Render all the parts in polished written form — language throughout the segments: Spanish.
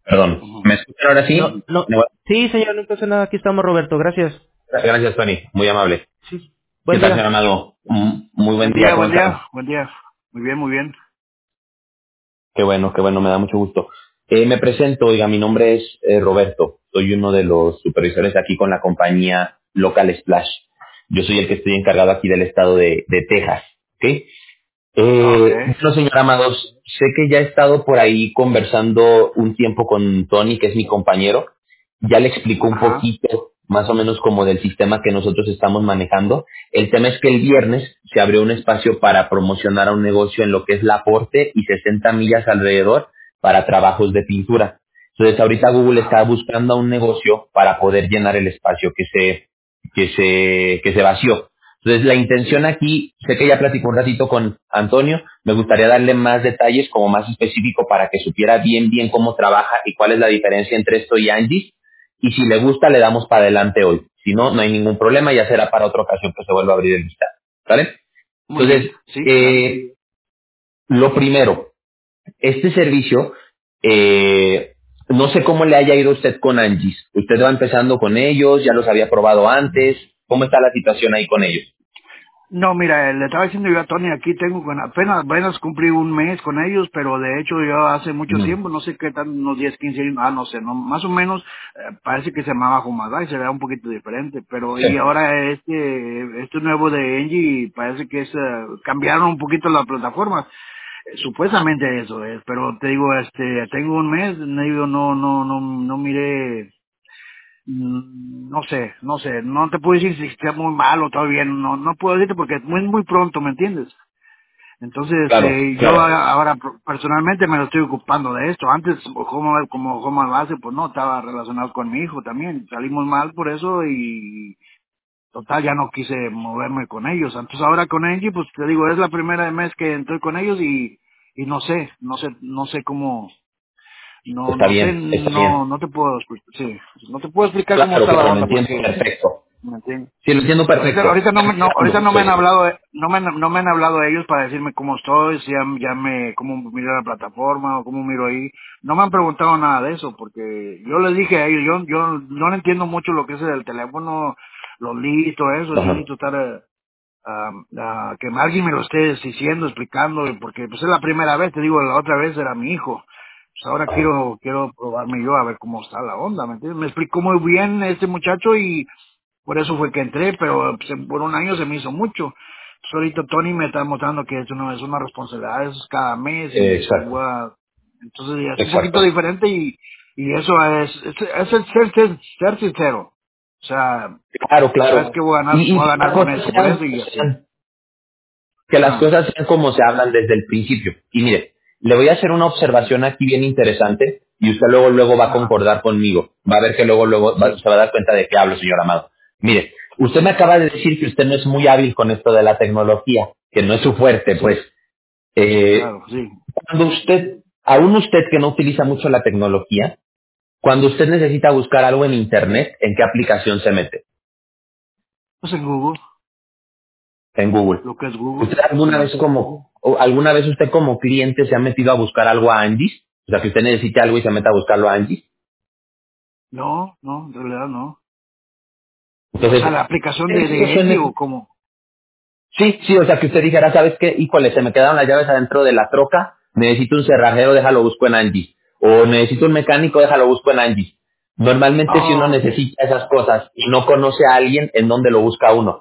Perdón. Ujú. ¿Me escuchan ahora sí? No. Sí, señor, no pasa nada. Aquí estamos, Roberto. Gracias. Gracias, Tony. Muy amable. Sí. ¿Qué Buen tal, señor día. Amado? Muy buen Buen día, día, ¿cómo buen están? día, buen día. Muy bien, muy bien. Qué bueno, me da mucho gusto. Me presento, oiga, mi nombre es Roberto. Soy uno de los supervisores aquí con la compañía Local Splash. Yo soy el que estoy encargado aquí del estado de Texas, ¿ok? Ok. Bueno, señor Amados, sé que ya he estado por ahí conversando un tiempo con Tony, que es mi compañero. Ya le explico un Ajá, poquito, más o menos como del sistema que nosotros estamos manejando. El tema es que el viernes se abrió un espacio para promocionar a un negocio en lo que es La Porte y 60 millas alrededor para trabajos de pintura. Entonces ahorita Google está ajá. buscando a un negocio para poder llenar el espacio que se vació. Entonces, la intención aquí, sé que ya platicó un ratito con Antonio, me gustaría darle más detalles, como más específico, para que supiera bien cómo trabaja y cuál es la diferencia entre esto y Angie. Y si le gusta, le damos para adelante hoy. Si no, no hay ningún problema, ya será para otra ocasión que se vuelva a abrir el listado. ¿Vale? Muy bien. Entonces, Sí, adelante. lo primero, este servicio, no sé cómo le haya ido a usted con Angie. ¿Usted va empezando con ellos? ¿Ya los había probado antes? ¿Cómo está la situación ahí con ellos? No, mira, le estaba diciendo yo a Tony, aquí tengo apenas cumplí un mes con ellos, pero de hecho yo hace mucho Ujú. tiempo, no sé qué tan, unos 10, 15 años, no sé, no, más o menos, parece que se llamaba Humada y se vea un poquito diferente, pero y Sí. ahora este nuevo de Engie parece que cambiaron un poquito la plataforma. Supuestamente eso es, pero te digo, tengo un mes, no miré, no te puedo decir si está muy mal o todo bien, no puedo decirte porque es muy pronto, ¿me entiendes? Entonces, Claro, yo claro. ahora personalmente me lo estoy ocupando de esto. Antes, como base, pues no, estaba relacionado con mi hijo también. Salimos mal por eso y total ya no quise moverme con ellos. Entonces ahora con Angie, pues te digo, es la primera vez que entré con ellos y no sé cómo, Está bien, está bien. no te puedo, sí, no te puedo explicar cómo Claro, está la claro, lo onda entiendo porque, perfecto. ¿me entiendes? Sí, lo entiendo perfecto. Ahorita no me han Soy- hablado, no me han hablado ellos para decirme cómo estoy, si cómo miro la plataforma o cómo miro ahí. No me han preguntado nada de eso porque yo les dije a ellos, yo no entiendo mucho lo que es el teléfono, los leads, todo eso. Yo Ajá. necesito estar, que alguien me lo esté diciendo, explicando, porque pues es la primera vez, te digo, la otra vez era mi hijo. Pues ahora quiero probarme yo a ver cómo está la onda, ¿me entiendes? Me explicó muy bien este muchacho y por eso fue que entré, pero pues, por un año se me hizo mucho. Pues ahorita Tony me está mostrando que eso no es una responsabilidad, eso es cada mes y pues Exacto, entonces ya es un poquito exacto. diferente y eso es el ser sincero. O sea, Claro, sabes claro. que Y voy a que ganar las con cosas eso, por sean, eso y así. sean- que las Ah, cosas sean como se hablan desde el principio. Y mire, le voy a hacer una observación aquí bien interesante y usted luego va a ajá, concordar conmigo. Va a ver que sí, se va a dar cuenta de qué hablo, señor Amado. Mire, usted me acaba de decir que usted no es muy hábil con esto de la tecnología, que no es su fuerte, pues. sí, Eh, claro, sí. Cuando aún usted que no utiliza mucho la tecnología, cuando usted necesita buscar algo en Internet, ¿en qué aplicación se mete? Pues en Google, En Google. lo que es Google, ¿Usted alguna sí. vez o alguna vez usted como cliente se ha metido a buscar algo a Angie? O sea, que usted necesite algo y se meta a buscarlo a Angie. No, en realidad no. O sea, Entonces, la aplicación ¿qué de situación Engie o es? cómo. Sí, o sea, que usted dijera, ¿sabes qué? Híjole, se me quedaron las llaves adentro de la troca, necesito un cerrajero, déjalo busco en Angie. O necesito un mecánico, déjalo busco en Angie. Normalmente si uno Oh, ok. necesita esas cosas y no conoce a alguien, ¿en dónde lo busca uno?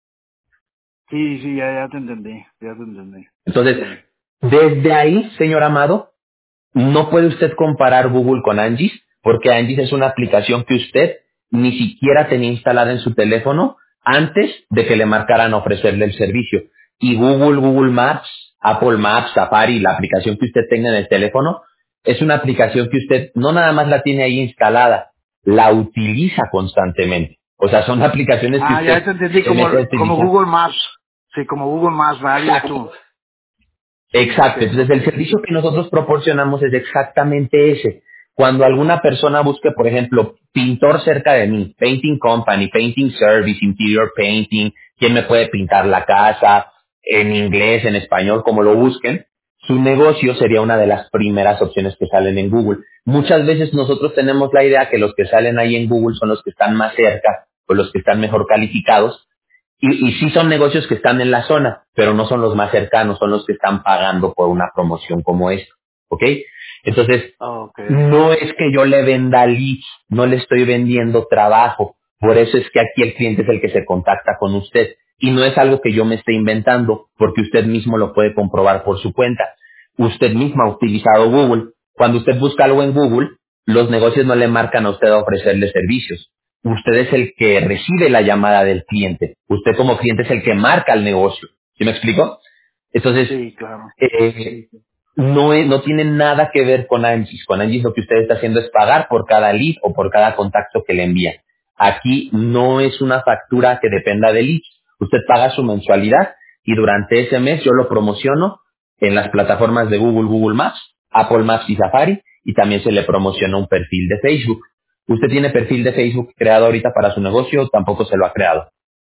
Sí, ya ya te entendí. Entonces, Sí. desde ahí, señor Amado, no puede usted comparar Google con Angie's, porque Angie's es una aplicación que usted ni siquiera tenía instalada en su teléfono antes de que le marcaran a ofrecerle el servicio. Y Google Maps, Apple Maps, Safari, la aplicación que usted tenga en el teléfono, es una aplicación que usted no nada más la tiene ahí instalada, la utiliza constantemente. O sea, son aplicaciones que Ya usted te entendí, se mete a como utilizar. Google Maps. Sí, como Google Maps, varios Exacto. tú. Sí, Exacto, entonces ok. el servicio que nosotros proporcionamos es exactamente ese. Cuando alguna persona busque, por ejemplo, pintor cerca de mí, painting company, painting service, interior painting, quién me puede pintar la casa, en inglés, en español, como lo busquen, su negocio sería una de las primeras opciones que salen en Google. Muchas veces nosotros tenemos la idea que los que salen ahí en Google son los que están más cerca o los que están mejor calificados. Y sí son negocios que están en la zona, pero no son los más cercanos, son los que están pagando por una promoción como esta. ¿Ok? Entonces, Okay. no es que yo le venda leads, no le estoy vendiendo trabajo. Por eso es que aquí el cliente es el que se contacta con usted. Y no es algo que yo me esté inventando, porque usted mismo lo puede comprobar por su cuenta. Usted mismo ha utilizado Google. Cuando usted busca algo en Google, los negocios no le marcan a usted a ofrecerle servicios. Usted es el que recibe la llamada del cliente. Usted como cliente es el que marca el negocio. ¿Sí me explico? Entonces, Sí, claro. eh, no tiene nada que ver con Angie's. Con Angie's lo que usted está haciendo es pagar por cada lead o por cada contacto que le envía. Aquí no es una factura que dependa de leads. Usted paga su mensualidad y durante ese mes yo lo promociono en las plataformas de Google, Google Maps, Apple Maps y Safari, y también se le promociona un perfil de Facebook. ¿Usted tiene perfil de Facebook creado ahorita para su negocio o tampoco se lo ha creado?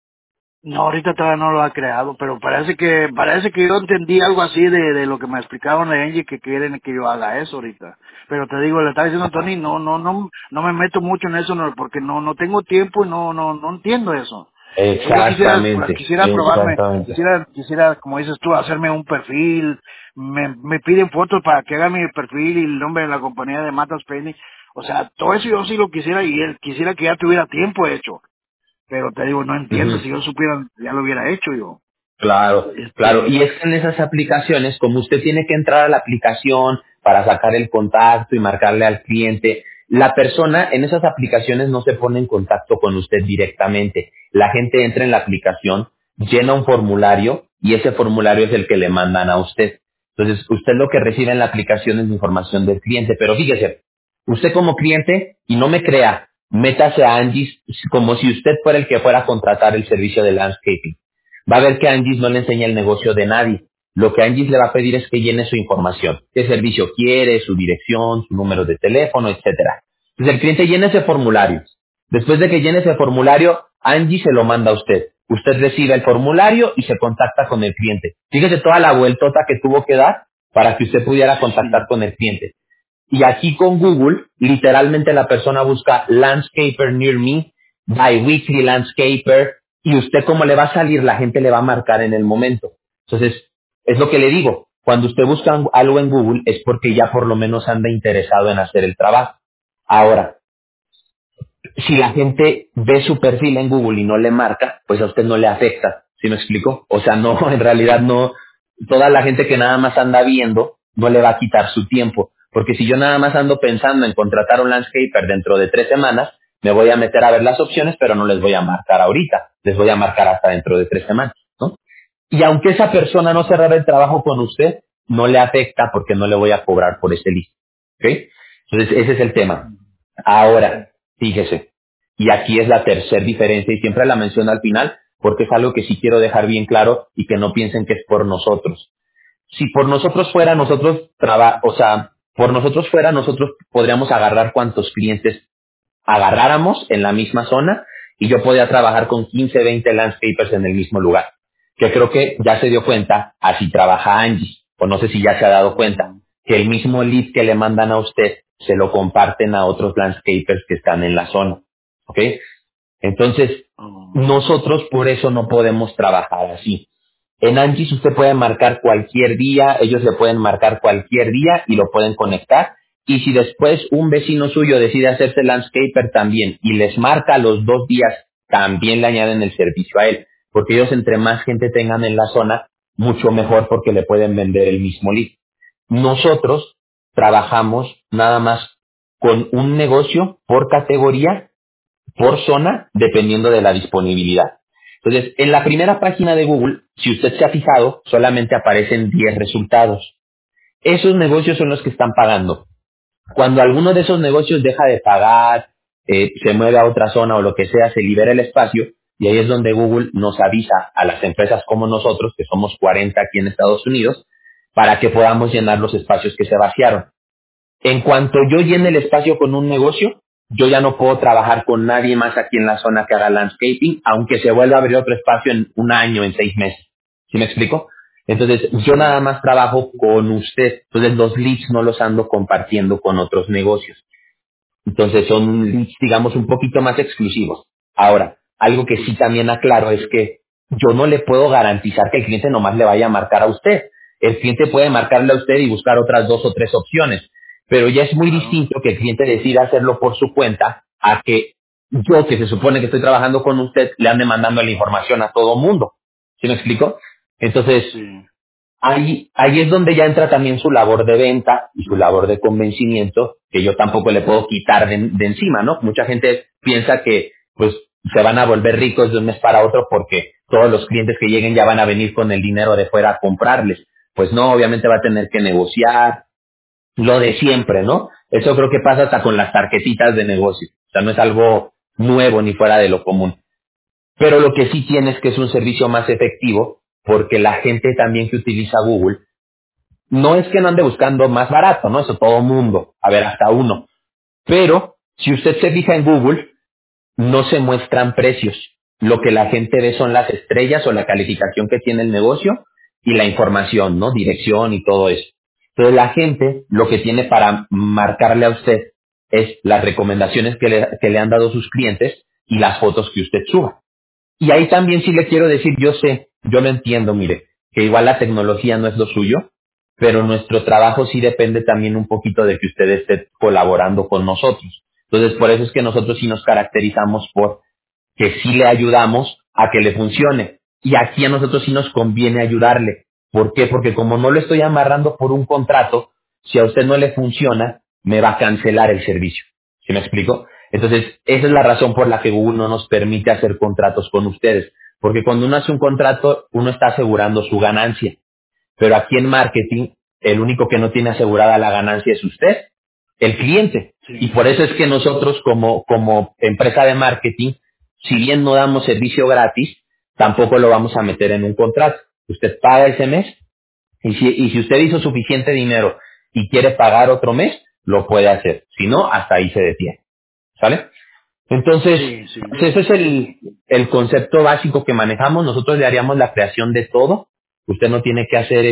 No, ahorita todavía no lo ha creado, pero parece que yo entendí algo así de lo que me explicaron de Angie, que quieren que yo haga eso ahorita. Pero te digo, le estaba diciendo a Tony, no me meto mucho en eso, porque no tengo tiempo y no entiendo eso. Pues yo Exactamente, quisiera probarme, exactamente. quisiera, como dices tú, hacerme un perfil. Me piden fotos para que haga mi perfil y el nombre de la compañía de Matas Penny. O sea, todo eso yo sí lo quisiera y él quisiera que ya tuviera tiempo hecho. Pero te digo, no entiendo, Ujú. si yo supiera, ya lo hubiera hecho yo. Claro, claro. Y Este, es que en esas aplicaciones, como usted tiene que entrar a la aplicación para sacar el contacto y marcarle al cliente, la persona en esas aplicaciones no se pone en contacto con usted directamente. La gente entra en la aplicación, llena un formulario y ese formulario es el que le mandan a usted. Entonces, usted lo que recibe en la aplicación es la información del cliente. Pero fíjese, usted como cliente, y no me crea, métase a Angie's como si usted fuera el que fuera a contratar el servicio de landscaping. Va a ver que Angie's no le enseña el negocio de nadie. Lo que Angie's le va a pedir es que llene su información. ¿Qué servicio quiere? Su dirección, su número de teléfono, etcétera. Entonces el cliente llena ese formulario. Después de que llene ese formulario, Angie se lo manda a usted. Usted recibe el formulario y se contacta con el cliente. Fíjese toda la vueltota que tuvo que dar para que usted pudiera contactar sí. con el cliente. Y aquí con Google, literalmente la persona busca Landscaper Near Me, Biweekly Landscaper, y usted cómo le va a salir, la gente le va a marcar en el momento. Entonces, es lo que le digo, cuando usted busca algo en Google es porque ya por lo menos anda interesado en hacer el trabajo. Ahora, si la gente ve su perfil en Google y no le marca, pues a usted no le afecta. ¿Sí me explico? O sea, no, en realidad no, toda la gente que nada más anda viendo no le va a quitar su tiempo. Porque si yo nada más ando pensando en contratar un landscaper dentro de 3 semanas, me voy a meter a ver las opciones, pero no les voy a marcar ahorita. Les voy a marcar hasta dentro de 3 semanas, ¿no? Y aunque esa persona no cerrara el trabajo con usted, no le afecta porque no le voy a cobrar por ese listo. ¿Ok? Entonces, ese es el tema. Ahora, fíjese, y aquí es la tercera diferencia y siempre la menciono al final porque es algo que sí quiero dejar bien claro y que no piensen que es por nosotros. Si por nosotros fuera, por nosotros fuera, nosotros podríamos agarrar cuantos clientes agarráramos en la misma zona y yo podía trabajar con 15, 20 landscapers en el mismo lugar. Que creo que ya se dio cuenta, así trabaja Angie, o no sé si ya se ha dado cuenta, que el mismo lead que le mandan a usted se lo comparten a otros landscapers que están en la zona. ¿Ok? Entonces, nosotros por eso no podemos trabajar así. En Angie's usted puede marcar cualquier día, ellos le pueden marcar cualquier día y lo pueden conectar. Y si después un vecino suyo decide hacerse landscaper también y les marca los 2 días, también le añaden el servicio a él. Porque ellos entre más gente tengan en la zona, mucho mejor porque le pueden vender el mismo lead. Nosotros trabajamos nada más con un negocio por categoría por zona dependiendo de la disponibilidad. Entonces, en la primera página de Google, si usted se ha fijado, solamente aparecen 10 resultados. Esos negocios son los que están pagando. Cuando alguno de esos negocios deja de pagar, se mueve a otra zona o lo que sea, se libera el espacio y ahí es donde Google nos avisa a las empresas como nosotros, que somos 40 aquí en Estados Unidos, para que podamos llenar los espacios que se vaciaron. En cuanto yo llene el espacio con un negocio, yo ya no puedo trabajar con nadie más aquí en la zona que haga landscaping, aunque se vuelva a abrir otro espacio en un año, en 6 meses. ¿Sí me explico? Entonces, yo nada más trabajo con usted. Entonces, los leads no los ando compartiendo con otros negocios. Entonces, son leads, digamos, un poquito más exclusivos. Ahora, algo que sí también aclaro es que yo no le puedo garantizar que el cliente nomás le vaya a marcar a usted. El cliente puede marcarle a usted y buscar otras 2 o 3 opciones. Pero ya es muy Claro. distinto que el cliente decida hacerlo por su cuenta a que yo, que se supone que estoy trabajando con usted, le ande mandando la información a todo mundo. ¿Sí me explico? Entonces, Sí. ahí es donde ya entra también su labor de venta y su labor de convencimiento, que yo tampoco le puedo quitar de encima, ¿no? Mucha gente piensa que, pues, se van a volver ricos de un mes para otro porque todos los clientes que lleguen ya van a venir con el dinero de fuera a comprarles. Pues no, obviamente va a tener que negociar, lo de siempre, ¿no? Eso creo que pasa hasta con las tarjetitas de negocio. O sea, no es algo nuevo ni fuera de lo común. Pero lo que sí tiene es que es un servicio más efectivo porque la gente también que utiliza Google no es que no ande buscando más barato, ¿no? Eso todo mundo, a ver, hasta uno. Pero si usted se fija en Google, no se muestran precios. Lo que la gente ve son las estrellas o la calificación que tiene el negocio y la información, ¿no? Dirección y todo eso. Entonces la gente lo que tiene para marcarle a usted es las recomendaciones que le han dado sus clientes y las fotos que usted suba. Y ahí también sí le quiero decir, yo sé, yo lo entiendo, mire, que igual la tecnología no es lo suyo, pero nuestro trabajo sí depende también un poquito de que usted esté colaborando con nosotros. Entonces, por eso es que nosotros sí nos caracterizamos por que sí le ayudamos a que le funcione. Y aquí a nosotros sí nos conviene ayudarle. ¿Por qué? Porque como no lo estoy amarrando por un contrato, si a usted no le funciona, me va a cancelar el servicio. ¿Sí me explico? Entonces, esa es la razón por la que Google no nos permite hacer contratos con ustedes. Porque cuando uno hace un contrato, uno está asegurando su ganancia. Pero aquí en marketing, el único que no tiene asegurada la ganancia es usted, el cliente. Y Sí. por eso es que nosotros como empresa de marketing, si bien no damos servicio gratis, tampoco lo vamos a meter en un contrato. Usted paga ese mes y si usted hizo suficiente dinero y quiere pagar otro mes, lo puede hacer. Si no, hasta ahí se detiene. ¿Sale? Entonces, Sí, sí. pues ese es el concepto básico que manejamos. Nosotros le haríamos la creación de todo. Usted no tiene que hacer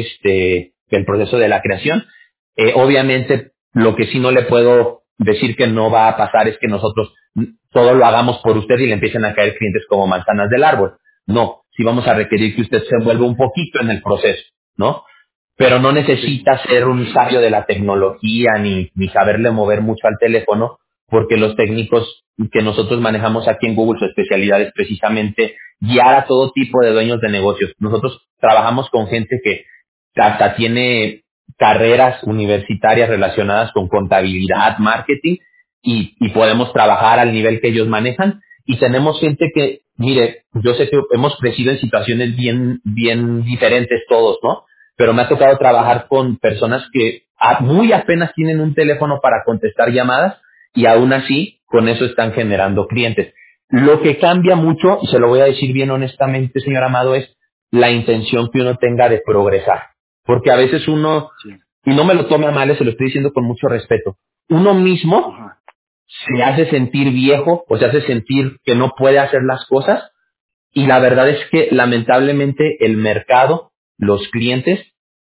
el proceso de la creación. Obviamente, lo que sí no le puedo decir que no va a pasar es que nosotros todo lo hagamos por usted y le empiecen a caer clientes como manzanas del árbol. No, sí vamos a requerir que usted se envuelva un poquito en el proceso, ¿no? Pero no Sí. necesita ser un sabio de la tecnología ni saberle mover mucho al teléfono, porque los técnicos que nosotros manejamos aquí en Google, su especialidad es precisamente guiar a todo tipo de dueños de negocios. Nosotros trabajamos con gente que hasta tiene carreras universitarias relacionadas con contabilidad, marketing, y podemos trabajar al nivel que ellos manejan. Y tenemos gente que, mire, yo sé que hemos crecido en situaciones bien, bien diferentes todos, ¿no? Pero me ha tocado Sí. trabajar con personas que muy apenas tienen un teléfono para contestar llamadas y aún así con eso están generando clientes. Lo que cambia mucho, y se lo voy a decir bien honestamente, señor Amado, es la intención que uno tenga de progresar. Porque a veces uno, Sí. y no me lo tome a mal, se lo estoy diciendo con mucho respeto, uno mismo Ajá. se hace sentir viejo o se hace sentir que no puede hacer las cosas y la verdad es que lamentablemente el mercado, los clientes,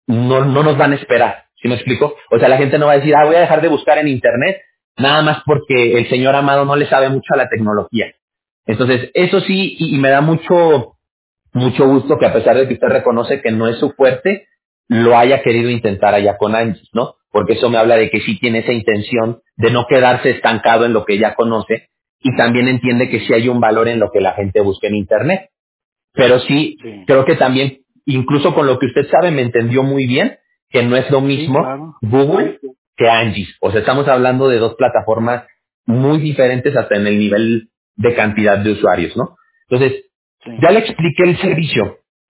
no nos van a esperar. ¿Sí me explico? O sea, la gente no va a decir, voy a dejar de buscar en internet, nada más porque el señor Amado no le sabe mucho a la tecnología. Entonces, eso sí, y me da mucho gusto que a pesar de que usted reconoce que no es su fuerte, lo haya querido intentar allá con Angie, ¿no? Porque eso me habla de que sí tiene esa intención de no quedarse estancado en lo que ya conoce y también entiende que sí hay un valor en lo que la gente busca en internet. Pero sí, Sí. creo que también, incluso con lo que usted sabe, me entendió muy bien que no es lo Sí, mismo claro. Google que Angie. O sea, estamos hablando de dos plataformas muy diferentes hasta en el nivel de cantidad de usuarios, ¿no? Entonces, Sí. ya le expliqué el servicio.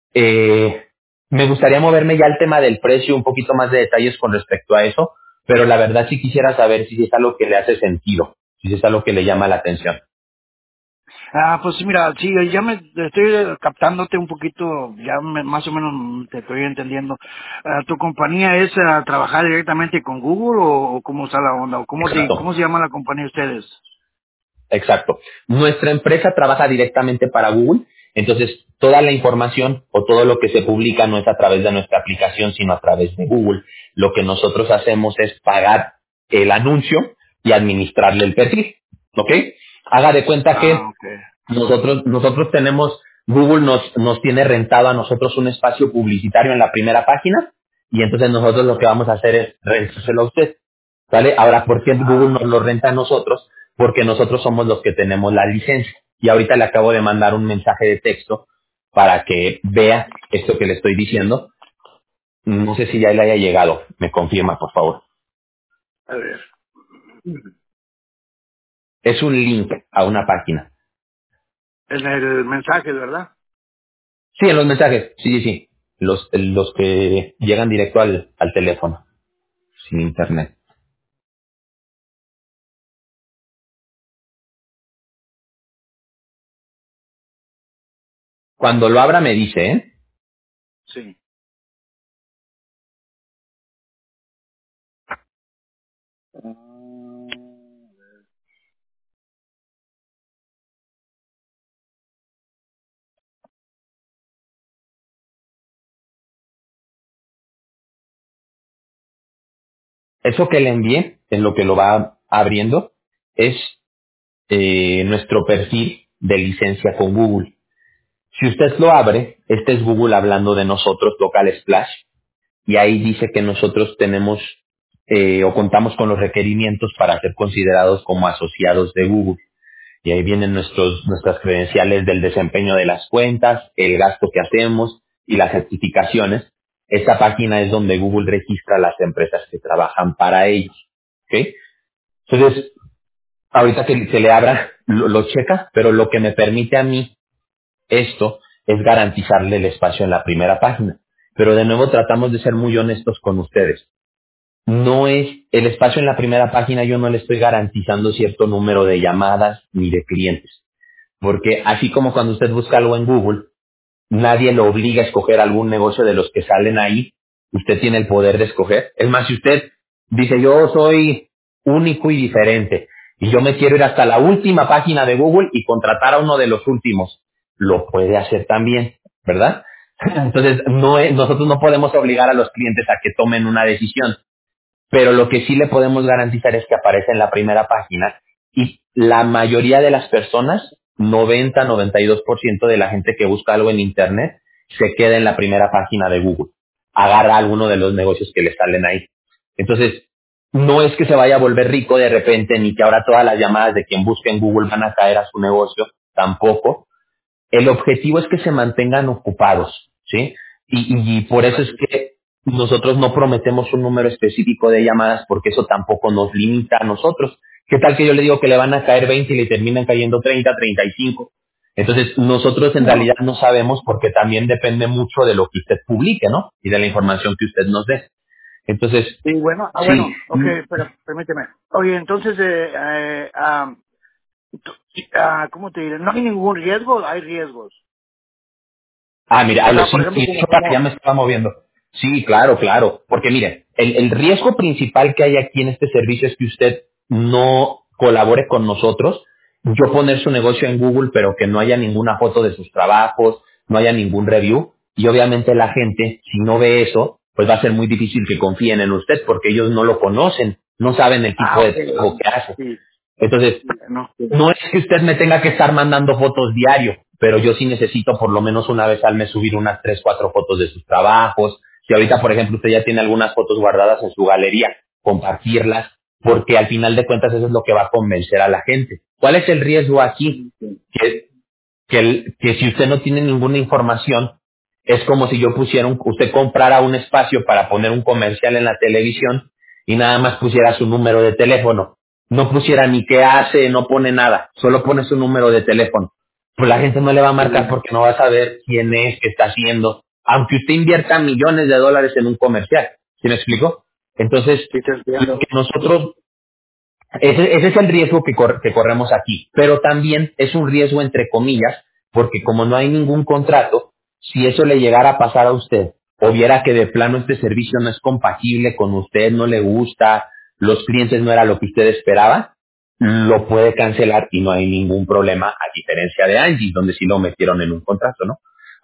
Me gustaría moverme ya al tema del precio, un poquito más de detalles con respecto a eso, pero la verdad sí quisiera saber si es algo que le hace sentido, si es algo que le llama la atención. Pues mira, sí, ya me estoy captándote un poquito, ya más o menos te estoy entendiendo. ¿Tu compañía es trabajar directamente con Google o cómo está la onda? ¿O Exacto. cómo se llama la compañía de ustedes? Exacto. Nuestra empresa trabaja directamente para Google, entonces toda la información o todo lo que se publica no es a través de nuestra aplicación, sino a través de Google. Lo que nosotros hacemos es pagar el anuncio y administrarle el perfil, ¿ok? Haga de cuenta que Okay. nosotros tenemos, Google nos tiene rentado a nosotros un espacio publicitario en la primera página y entonces nosotros lo que vamos a hacer es rentárselo a usted, ¿vale? Ahora, ¿por qué Google nos lo renta a nosotros? Porque nosotros somos los que tenemos la licencia. Y ahorita le acabo de mandar un mensaje de texto para que vea esto que le estoy diciendo. No sé si ya le haya llegado. Me confirma, por favor. A ver. Es un link a una página. En el mensaje, ¿verdad? Sí, en los mensajes. Sí, sí, sí. Los que llegan directo al teléfono, sin internet. Cuando lo abra me dice, ¿eh? Sí. Eso que le envié, en lo que lo va abriendo, es nuestro perfil de licencia con Google. Si usted lo abre, este es Google hablando de nosotros, Local Splash, y ahí dice que nosotros tenemos o contamos con los requerimientos para ser considerados como asociados de Google. Y ahí vienen nuestras credenciales del desempeño de las cuentas, el gasto que hacemos y las certificaciones. Esta página es donde Google registra las empresas que trabajan para ellos. ¿Ok? Entonces, ahorita que se le abra, lo checa, pero lo que me permite a mí esto es garantizarle el espacio en la primera página. Pero de nuevo tratamos de ser muy honestos con ustedes. No es el espacio en la primera página, yo no le estoy garantizando cierto número de llamadas ni de clientes. Porque así como cuando usted busca algo en Google, nadie lo obliga a escoger algún negocio de los que salen ahí. Usted tiene el poder de escoger. Es más, si usted dice, yo soy único y diferente, y yo me quiero ir hasta la última página de Google y contratar a uno de los últimos, lo puede hacer también, ¿verdad? Entonces, nosotros no podemos obligar a los clientes a que tomen una decisión. Pero lo que sí le podemos garantizar es que aparece en la primera página y la mayoría de las personas, 90-92% de la gente que busca algo en Internet, se queda en la primera página de Google. Agarra alguno de los negocios que le salen ahí. Entonces, no es que se vaya a volver rico de repente, ni que ahora todas las llamadas de quien busque en Google van a caer a su negocio, tampoco. El objetivo es que se mantengan ocupados, ¿sí? Y por eso es que nosotros no prometemos un número específico de llamadas porque eso tampoco nos limita a nosotros. ¿Qué tal que yo le digo que le van a caer 20 y le terminan cayendo 30, 35? Entonces, nosotros en No. realidad no sabemos porque también depende mucho de lo que usted publique, ¿no? Y de la información que usted nos dé. Entonces, Sí, bueno, sí. ok, pero permíteme. Oye, entonces, ¿cómo te diré? ¿No hay ningún riesgo? Hay riesgos. Ah, mira, O sea, sí, por ejemplo, sí, eso para que ya me estaba moviendo. Sí, claro, claro. Porque mire, el riesgo principal que hay aquí en este servicio es que usted no colabore con nosotros. Yo poner su negocio en Google, pero que no haya ninguna foto de sus trabajos, no haya ningún review. Y obviamente la gente, si no ve eso, pues va a ser muy difícil que confíen en usted porque ellos no lo conocen, no saben el tipo de ok, trabajo que hace. sí, Entonces, no, sí. no es que usted me tenga que estar mandando fotos diario, pero yo sí necesito por lo menos una vez al mes subir unas 3, 4 fotos de sus trabajos. Si ahorita, por ejemplo, usted ya tiene algunas fotos guardadas en su galería, compartirlas, porque al final de cuentas eso es lo que va a convencer a la gente. ¿Cuál es el riesgo aquí? Que si usted no tiene ninguna información, es como si yo pusiera usted comprara un espacio para poner un comercial en la televisión y nada más pusiera su número de teléfono. No pusiera ni qué hace, no pone nada, solo pone su número de teléfono. Pues la gente no le va a marcar porque no va a saber quién es, qué está haciendo, aunque usted invierta millones de dólares en un comercial. ¿Sí me explico? Entonces, Sí, te lo entiendo. que nosotros ese es el riesgo que corremos aquí, pero también es un riesgo entre comillas, porque como no hay ningún contrato, si eso le llegara a pasar a usted, o viera que de plano este servicio no es compatible con usted, no le gusta, los clientes no era lo que usted esperaba, lo puede cancelar y no hay ningún problema, a diferencia de Angie, donde sí lo metieron en un contrato, ¿no?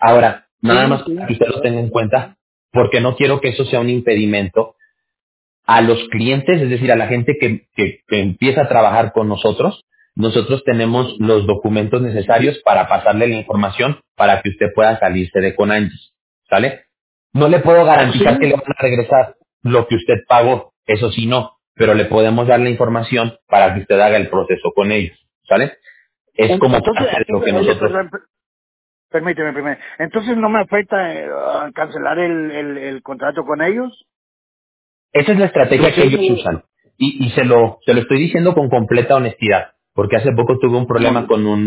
Ahora, nada más Sí. para que usted lo tenga en cuenta, porque no quiero que eso sea un impedimento a los clientes, es decir, a la gente que empieza a trabajar con nosotros. Nosotros tenemos los documentos necesarios para pasarle la información para que usted pueda salirse de Conangis, ¿sale? No le puedo Oh, garantizar que le sí. van a regresar lo que usted pagó, eso sí no, pero le podemos dar la información para que usted haga el proceso con ellos, ¿sale? Es como Entonces, parte de lo entonces, que oye, nosotros. perdón, permíteme. Entonces, ¿no me afecta cancelar el contrato con ellos? Esa es la estrategia que Usted ellos me... usan. Y se lo estoy diciendo con completa honestidad, porque hace poco tuve un problema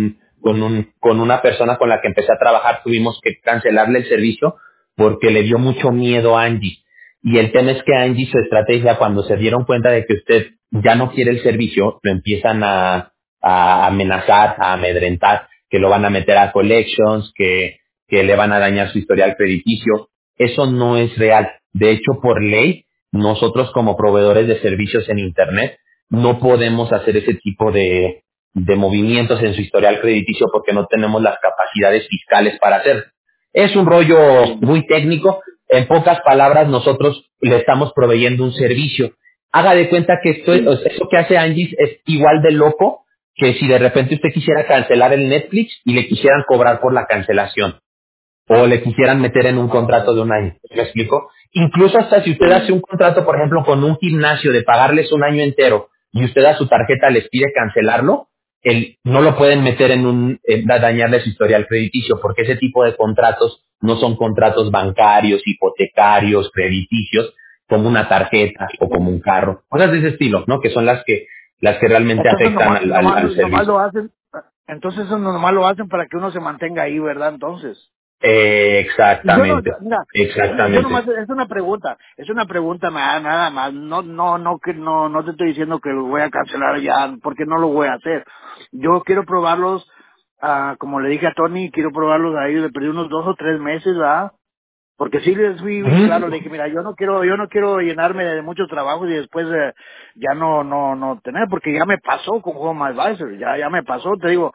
con una persona con la que empecé a trabajar, tuvimos que cancelarle el servicio porque le dio mucho miedo a Angie. Y el tema es que Angie, su estrategia, cuando se dieron cuenta de que usted ya no quiere el servicio, lo empiezan a amenazar, a amedrentar, que lo van a meter a collections, que le van a dañar su historial crediticio. Eso no es real. De hecho, por ley, nosotros como proveedores de servicios en Internet no podemos hacer ese tipo de movimientos en su historial crediticio porque no tenemos las capacidades fiscales para hacerlo. Es un rollo muy técnico. En pocas palabras, nosotros le estamos proveyendo un servicio. Haga de cuenta que eso que hace Angie es igual de loco que si de repente usted quisiera cancelar el Netflix y le quisieran cobrar por la cancelación o le quisieran meter en un contrato de un año. ¿Me explico? Incluso hasta si usted hace un contrato, por ejemplo, con un gimnasio de pagarles un año entero y usted a su tarjeta les pide cancelarlo, no lo pueden meter dañarle su historial crediticio, porque ese tipo de contratos no son contratos bancarios, hipotecarios, crediticios, como una tarjeta o como un carro. Cosas de ese estilo, ¿no? Que son las que realmente Entonces, afectan al nomás servicio. lo hacen... Entonces, eso nomás lo hacen para que uno se mantenga ahí, ¿verdad? Entonces... Exactamente, Mira, yo nomás, exactamente. es una pregunta nada más, no te estoy diciendo que lo voy a cancelar ya, porque no lo voy a hacer. Yo quiero probarlos, como le dije a Tony, quiero probarlos ahí, le perdí unos 2 o 3 meses, ¿verdad? Porque sí les fui bien claro, le Ujú. dije, mira, yo no quiero llenarme de muchos trabajos y después ya no tener, porque ya me pasó con Home Advisor, ya me pasó, te digo,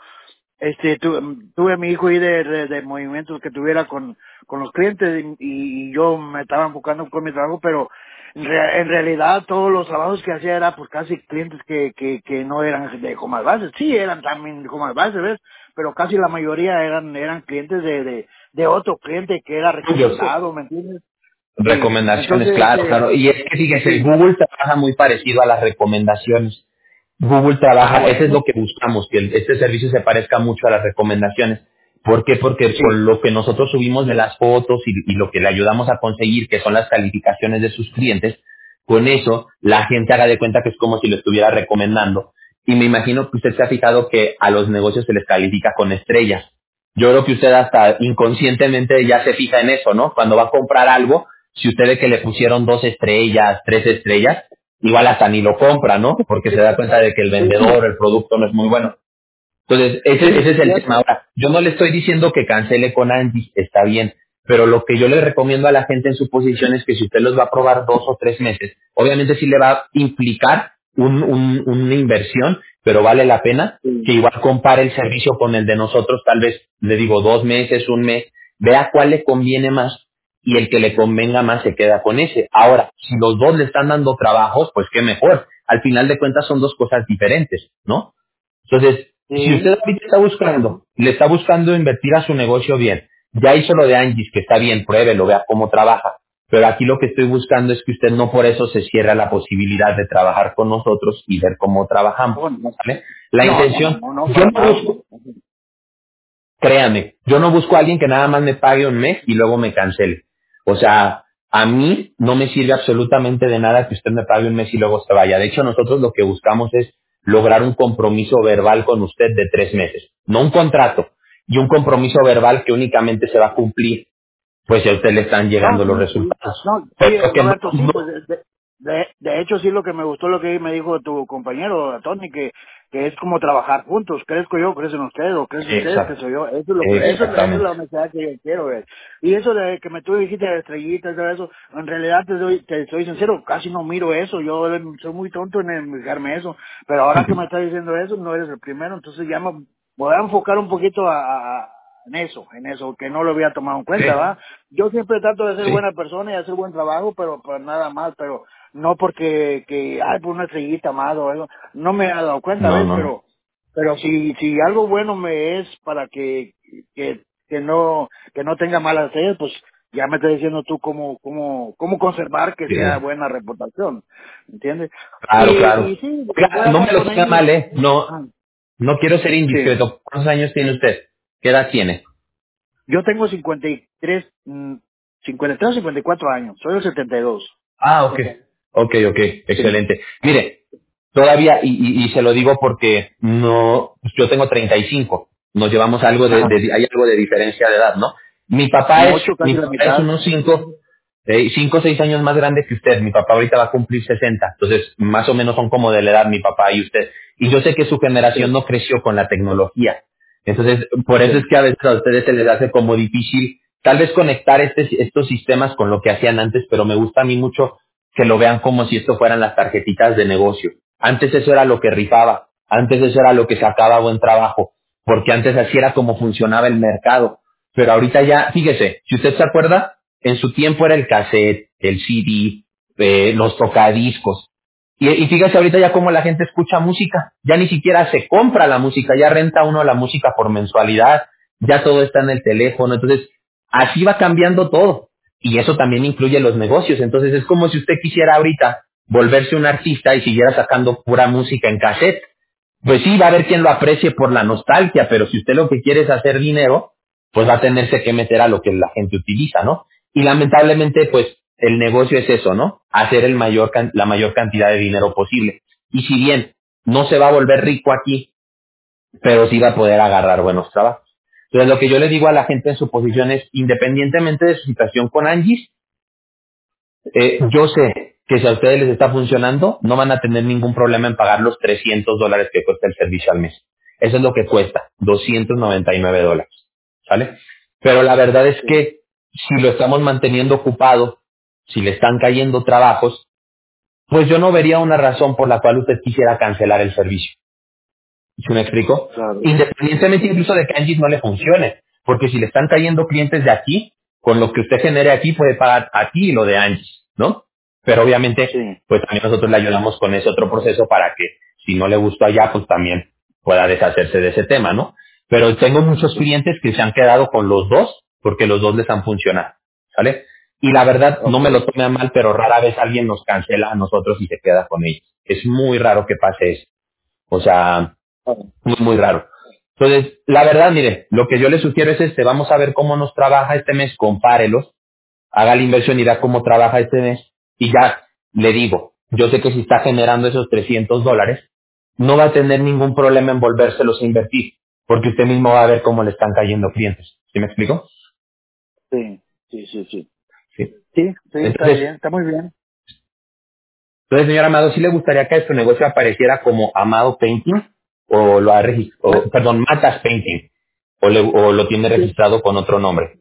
tuve a mi hijo ahí de movimientos que tuviera con los clientes y yo me estaba enfocando con mi trabajo, pero en realidad todos los trabajos que hacía era pues casi clientes que no eran de Home Advisor, sí eran también de Home Advisor, ¿ves? Pero casi la mayoría eran clientes de otro cliente que era Yo sé. recomendado, ¿me entiendes? Sí, Recomendaciones, entonces, claro, claro. Y es que fíjese, sí, Google trabaja muy parecido a las recomendaciones. Google eso es lo bueno, que buscamos, que este servicio se parezca mucho a las recomendaciones. ¿Por qué? Porque sí, con lo que nosotros subimos de las fotos y lo que le ayudamos a conseguir, que son las calificaciones de sus clientes, con eso la gente haga de cuenta que es como si lo estuviera recomendando. Y me imagino que usted se ha fijado que a los negocios se les califica con estrellas. Yo creo que usted hasta inconscientemente ya se fija en eso, ¿no? Cuando va a comprar algo, si usted ve que le pusieron 2 estrellas, 3 estrellas, igual hasta ni lo compra, ¿no? Porque se da cuenta de que el sí, vendedor, el producto no es muy bueno. Entonces, ese sí, es el tema. cierto. Ahora, yo no le estoy diciendo que cancele con Angie, está bien, pero lo que yo le recomiendo a la gente en su posición es que si usted los va a probar 2 o 3 meses, obviamente sí le va a implicar una inversión, pero vale la pena que Sí. igual compare el servicio con el de nosotros, tal vez le digo 2 meses, un mes, vea cuál le conviene más y el que le convenga más se queda con ese. Ahora, si los dos le están dando trabajos, pues qué mejor. Al final de cuentas son dos cosas diferentes, ¿no? Entonces, si usted Sí. ahorita le está buscando invertir a su negocio bien, ya hizo lo de Angie's, que está bien, pruébelo, vea cómo trabaja. Pero aquí lo que estoy buscando es que usted no por eso se cierre a la posibilidad de trabajar con nosotros y ver cómo trabajamos, Oh, no, ¿vale? La intención, no, yo para no nada. busco, créame, yo no busco a alguien que nada más me pague un mes y luego me cancele. O sea, a mí no me sirve absolutamente de nada que usted me pague un mes y luego se vaya. De hecho, nosotros lo que buscamos es lograr un compromiso verbal con usted de 3 meses, no un contrato, y un compromiso verbal que únicamente se va a cumplir, pues si a usted le están No, llegando los sí, resultados. no, sí, Pero que Roberto, sí, no, pues de hecho sí lo que me gustó lo que me dijo tu compañero, Tony, que es como trabajar juntos, crezco yo, crecen ustedes, o crecen ustedes, exacto, crezco yo, eso es eso es exactamente. la honestidad que yo quiero ver. Y eso de que tú dijiste de estrellitas y todo eso, en realidad te soy sincero, casi no miro eso, yo soy muy tonto en fijarme eso, pero ahora que me estás diciendo eso, no eres el primero, entonces ya me voy a enfocar un poquito en eso, que no lo había tomado en cuenta, ¿va? Yo siempre trato de ser buena persona y hacer buen trabajo, pero pues nada más, pero no porque, por una estrellita más o algo, no me he dado cuenta, No, ¿ves? no, no. Pero si algo bueno me es para que no tenga malas estrellas, pues ya me estás diciendo tú cómo conservar que Sí. sea buena reputación, ¿entiendes? Claro, claro. Y sí, voy Oiga, a no me hablar lo con tome ellos. mal, ¿eh? Ah, No quiero ser sí. indiscreto. ¿Cuántos años tiene usted? ¿Qué edad tiene? Yo tengo 53 o 54 años. Soy del 72. Ah, ok. Ok, Sí. excelente. Mire, todavía, y se lo digo porque no, pues yo tengo 35. Nos llevamos algo Ajá. hay algo de diferencia de edad, ¿no? Mucho, casi Mi la papá es mitad. unos 5 o 6 años más grande que usted. Mi papá ahorita va a cumplir 60. Entonces, más o menos son como de la edad mi papá y usted. Y yo sé que su generación Sí, no creció con la tecnología. Entonces, por eso es sí, que a veces a ustedes se les hace como difícil tal vez conectar estos sistemas con lo que hacían antes, pero me gusta a mí mucho que lo vean como si esto fueran las tarjetitas de negocio. Antes eso era lo que rifaba, antes eso era lo que sacaba buen trabajo, porque antes así era como funcionaba el mercado. Pero ahorita ya, fíjese, si usted se acuerda, en su tiempo era el cassette, el CD, los tocadiscos. Y fíjese ahorita ya cómo la gente escucha música, ya ni siquiera se compra la música, ya renta uno la música por mensualidad, ya todo está en el teléfono, entonces así va cambiando todo. Y eso también incluye los negocios, entonces es como si usted quisiera ahorita volverse un artista y siguiera sacando pura música en cassette. Pues sí, va a haber quien lo aprecie por la nostalgia, pero si usted lo que quiere es hacer dinero, pues va a tenerse que meter a lo que la gente utiliza, ¿no? Y lamentablemente, pues el negocio es eso, ¿no? Hacer la mayor cantidad de dinero posible. Y si bien no se va a volver rico aquí, pero sí va a poder agarrar buenos trabajos. Entonces, lo que yo le digo a la gente en su posición es, independientemente de su situación con Angie, yo sé que si a ustedes les está funcionando, no van a tener ningún problema en pagar los $300 que cuesta el servicio al mes. Eso es lo que cuesta, $299, ¿sale? Pero la verdad es sí. que si lo estamos manteniendo ocupado, si le están cayendo trabajos, pues yo no vería una razón por la cual usted quisiera cancelar el servicio. ¿Sí me explico? Claro. Independientemente incluso de que Angie no le funcione, porque si le están cayendo clientes de aquí, con lo que usted genere aquí puede pagar aquí lo de Angie, ¿no? Pero obviamente, Sí. pues también nosotros le ayudamos con ese otro proceso para que si no le gustó allá, pues también pueda deshacerse de ese tema, ¿no? Pero tengo muchos clientes que se han quedado con los dos porque los dos les han funcionado, ¿sale? Y la verdad, no Ok. me lo tome a mal, pero rara vez alguien nos cancela a nosotros y se queda con ellos. Es muy raro que pase eso. O sea, muy raro. Entonces, la verdad, mire, lo que yo le sugiero es vamos a ver cómo nos trabaja este mes, compárelos, haga la inversión y vea cómo trabaja este mes, y ya le digo, yo sé que si está generando esos $300, no va a tener ningún problema en volvérselos a invertir, porque usted mismo va a ver cómo le están cayendo clientes. ¿Sí me explico? Sí, sí, sí, sí. Sí. Sí, sí, está Entonces, bien, está muy bien. señor Amado, ¿sí le gustaría que su negocio apareciera como Amado Painting? ¿O lo ha Me- registrado, perdón, Matas Painting? ¿O lo tiene sí. registrado con otro nombre?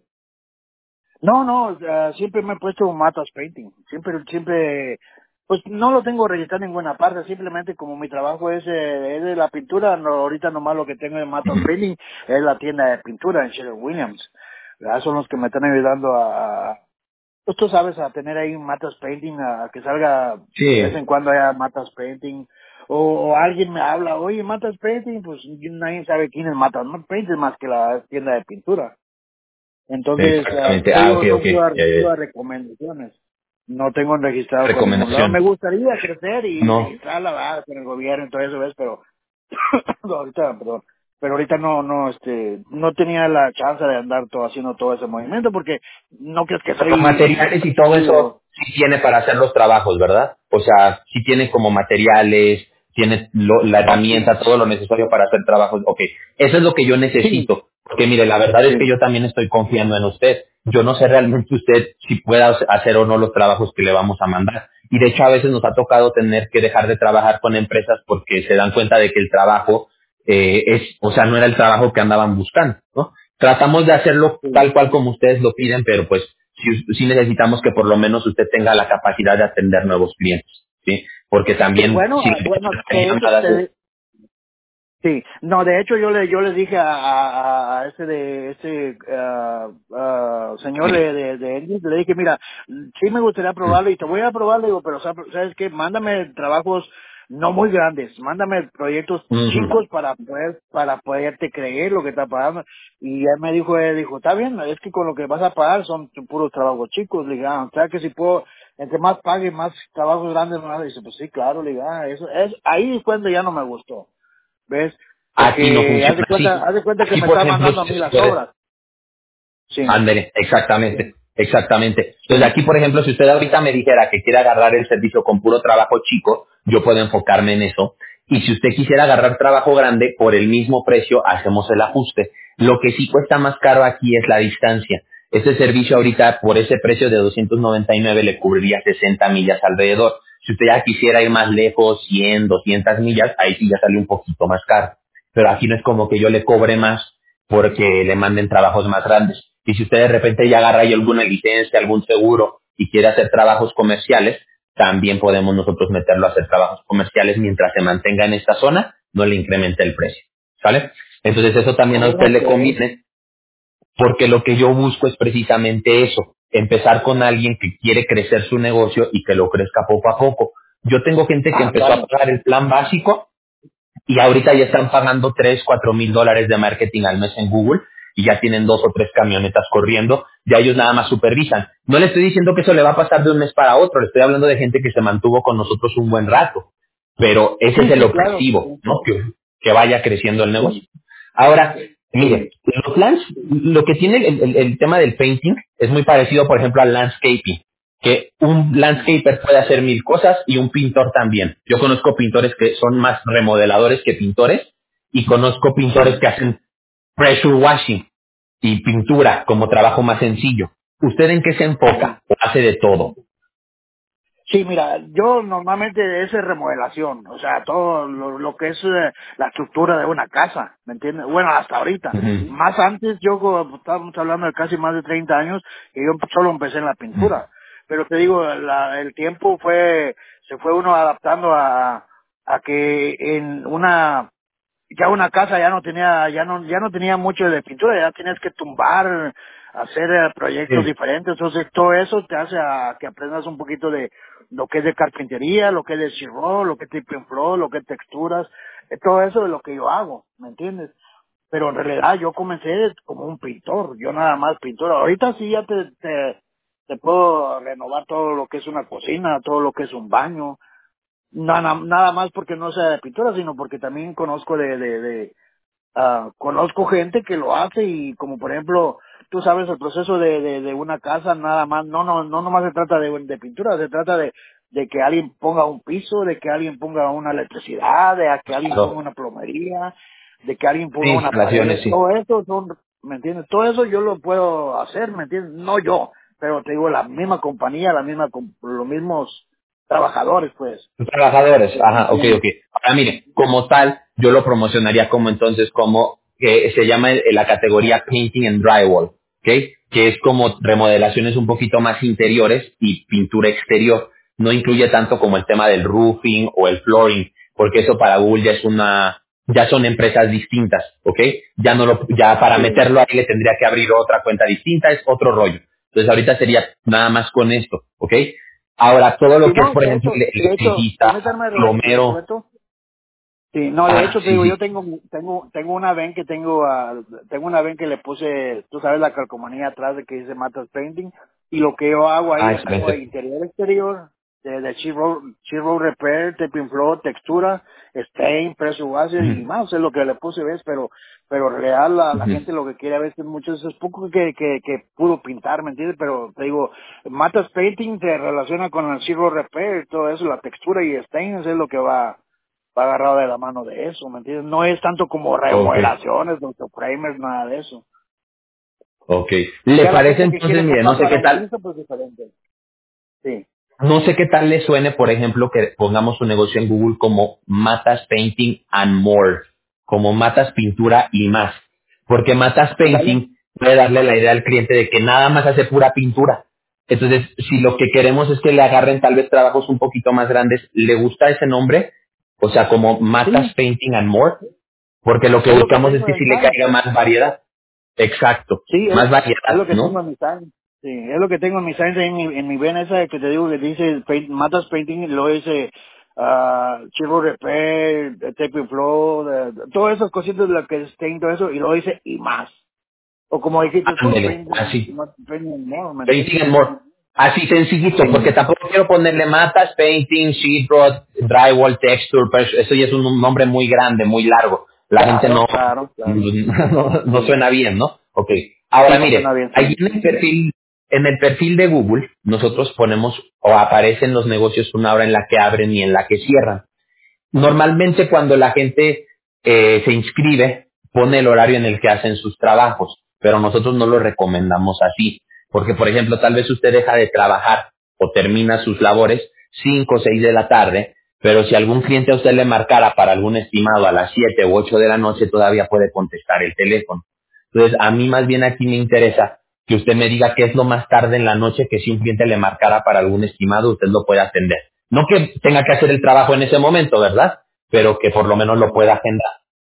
No, siempre me he puesto Matas Painting. Siempre, pues no lo tengo registrado en ninguna parte, simplemente como mi trabajo es de la pintura, no, ahorita nomás lo que tengo de Matas Painting es la tienda de pintura en Sherwin Williams. ¿Verdad? Son los que me están ayudando pues tú sabes, a tener ahí Matas Painting, a que salga de vez Sí, en cuando haya Matas Painting, o alguien me habla, oye, Matas Painting, pues nadie sabe quién es Matas Painting más que la tienda de pintura. Entonces, exactamente. pues Ah, yo ok, son ok. Ya, ya, ya. puras recomendaciones. No tengo registrado con ningún lado. Me Recomendación. gustaría crecer y No. registrar la verdad con el gobierno y todo eso, ¿ves? Pero no, ahorita, perdón. Pero ahorita no tenía la chance de andar haciendo todo ese movimiento porque no crees que Pero soy materiales y todo digo, eso sí tiene para hacer los trabajos, ¿verdad? O sea, sí tiene como materiales, tiene la sí, herramienta, todo lo necesario para hacer trabajos. Ok, eso es lo que yo sí, necesito. Porque mire, la verdad es que sí, yo también estoy confiando en usted. Yo no sé realmente usted si pueda hacer o no los trabajos que le vamos a mandar. Y de hecho a veces nos ha tocado tener que dejar de trabajar con empresas porque se dan cuenta de que el trabajo o sea, no era el trabajo que andaban buscando, ¿no? Tratamos de hacerlo sí. tal cual como ustedes lo piden, pero pues sí necesitamos que por lo menos usted tenga la capacidad de atender nuevos clientes, ¿sí? Porque Sí, también, bueno, si bueno, hay llamadas Sí, no, de hecho yo le dije a señor de Ennis, le dije, mira, sí me gustaría probarlo y te voy a probar, le digo, pero sabes qué, mándame trabajos no muy grandes, mándame proyectos Ujú. chicos para poderte creer lo que está pagando. Y él dijo, está bien, es que con lo que vas a pagar son puros trabajos chicos, le dije, o sea que si puedo, entre más pague, más trabajos grandes, más, dice, pues sí, claro, le dije, eso es, ahí es cuando ya no me gustó. ¿Ves? Aquí no Porque funciona así. haz de cuenta que Aquí, me por está ejemplo, mandando a usted mí las puede. obras. Sí, Ándele, exactamente, sí, exactamente. Entonces sí. aquí, por ejemplo, si usted ahorita me dijera que quiere agarrar el servicio con puro trabajo chico, yo puedo enfocarme en eso. Y si usted quisiera agarrar trabajo grande, por el mismo precio hacemos el ajuste. Lo que sí cuesta más caro aquí es la distancia. Este servicio ahorita, por ese precio de 299, le cubriría 60 millas alrededor. Si usted ya quisiera ir más lejos, 100, 200 millas, ahí sí ya sale un poquito más caro. Pero aquí no es como que yo le cobre más porque le manden trabajos más grandes. Y si usted de repente ya agarra ahí alguna licencia, algún seguro y quiere hacer trabajos comerciales, también podemos nosotros meterlo a hacer trabajos comerciales mientras se mantenga en esta zona, no le incremente el precio. ¿Sale? Entonces eso también a usted le Okay. conviene porque lo que yo busco es precisamente eso, empezar con alguien que quiere crecer su negocio y que lo crezca poco a poco. Yo tengo gente que empezó a Ándale. pagar el plan básico y ahorita ya están pagando 3 4 mil dólares de marketing al mes en Google y ya tienen 2 o 3 camionetas corriendo, ya ellos nada más supervisan. No le estoy diciendo que eso le va a pasar de un mes para otro, le estoy hablando de gente que se mantuvo con nosotros un buen rato, pero ese es Sí, el sí, claro. objetivo, Sí, ¿no? Que vaya creciendo el negocio. sí, Ahora, sí. mire, los plans, lo que tiene el tema del painting es muy parecido, por ejemplo, al landscaping, que un landscaper puede hacer mil cosas y un pintor también. Yo conozco pintores que son más remodeladores que pintores y conozco pintores Sí. que hacen pressure washing y pintura como trabajo más sencillo. ¿Usted en qué se Sí. enfoca? ¿O hace de todo? Sí, mira, yo normalmente es remodelación, o sea, todo lo que es la estructura de una casa, ¿me entiendes? Bueno, hasta ahorita. Ujú. Más antes, estábamos hablando de casi más de 30 años, que yo solo empecé en la pintura. Pero te digo, el tiempo se fue uno adaptando a que en ya una casa ya no tenía mucho de pintura, ya tienes que tumbar, hacer proyectos Sí, diferentes, entonces todo eso te hace a que aprendas un poquito de lo que es de carpintería, lo que es de chirro, lo que es tip and flow, lo que es texturas, todo eso es lo que yo hago, ¿me entiendes? Pero en realidad yo comencé como un pintor, yo nada más pintor, ahorita sí ya te puedo renovar todo lo que es una cocina, todo lo que es un baño, nada más porque no sea de pintura, sino porque también conozco conozco gente que lo hace y como por ejemplo, tú sabes el proceso de una casa nada más, no nomás se trata de pintura, se trata de que alguien ponga un piso, de que alguien ponga una electricidad, de que alguien ponga claro. una plomería, de que alguien Sí, ponga una instalaciones, pared, sí. todo eso ¿me entiendes? Todo eso yo lo puedo hacer, ¿me entiendes? No yo, pero te digo, la misma compañía, los mismos trabajadores, pues, Los trabajadores, ¿me ajá, ok, entiendes? ok. Ahora mire, como tal, yo lo promocionaría como entonces como que se llama la categoría Painting and Drywall, ¿ok? Que es como remodelaciones un poquito más interiores y pintura exterior. No incluye tanto como el tema del roofing o el flooring, porque eso para Google ya son empresas distintas, ¿ok? Ya para Sí. meterlo ahí le tendría que abrir otra cuenta distinta, es otro rollo. Entonces ahorita sería nada más con esto, ¿ok? Ahora, todo Sí, lo que es, no, por ejemplo, de hecho, electricista, permítame, plomero, Roberto. Sí, no, de hecho te sí, digo, yo sí, tengo una ven que tengo una ven que le puse, tú sabes la calcomanía atrás de que dice Matas Painting, y lo que yo hago ahí le pongo de excelente. interior exterior, de sheet roll repair, taping floor, textura, stain, pressure washer y Ujú, más, es lo que le puse, ves, pero en realidad la ujú. gente lo que quiere a veces muchos es poco que pudo pintar, ¿me entiendes? Pero te digo, Matas Painting se relaciona con el sheet roll repair, todo eso, la textura y stains es lo que va agarrado de la mano de eso, ¿me entiendes? No es tanto como Ok, remodelaciones, framers, nada de eso. ok. ¿Le Ya la parece gente que entonces, quiere mire, no comprar sé qué para un tal, piso, pues diferente. Sí. no sé qué tal le suene, por ejemplo, que pongamos un negocio en Google como Matas Painting and More, como Matas Pintura y más? Porque Matas Ándale. Painting puede darle la idea al cliente de que nada más hace pura pintura. Entonces, si lo que queremos es que le agarren tal vez trabajos un poquito más grandes, ¿le gusta ese nombre? O sea, como Matas Sí, Painting and More. porque lo que Es lo que buscamos es tengo que en sí le Sign. caiga más variedad. Exacto, Sí, más es lo variedad, que tengo ¿no? en mi Sign. Sí, es lo que tengo en mi Sign, en mi ven esa que te digo que dice Matas Painting y luego dice Chirro Repair, Tape Flow, todas esas cositas de lo que es Paint, todo eso, y luego dice y más. O como dijiste tú, Ándele, así. Painting and more, ¿me Painting entiendes? and more. Así sencillito, porque Sí. tampoco quiero ponerle matas, painting, sheetrock, drywall, texture, pues eso ya es un nombre muy grande, muy largo. La gente Claro, no, claro, claro. no Sí, suena bien, ¿no? Ok. sí, Ahora no suena mire, bien, ahí sí. en el perfil de Google, nosotros ponemos o aparecen los negocios una hora en la que abren y en la que cierran. Normalmente cuando la gente se inscribe, pone el horario en el que hacen sus trabajos, pero nosotros no lo recomendamos así, porque por ejemplo, tal vez usted deja de trabajar o termina sus labores 5 o 6 de la tarde, pero si algún cliente a usted le marcara para algún estimado a las 7 u 8 de la noche, todavía puede contestar el teléfono. Entonces, a mí más bien aquí me interesa que usted me diga qué es lo más tarde en la noche que si un cliente le marcara para algún estimado, usted lo puede atender. No que tenga que hacer el trabajo en ese momento, ¿verdad? Pero que por lo menos lo pueda agendar.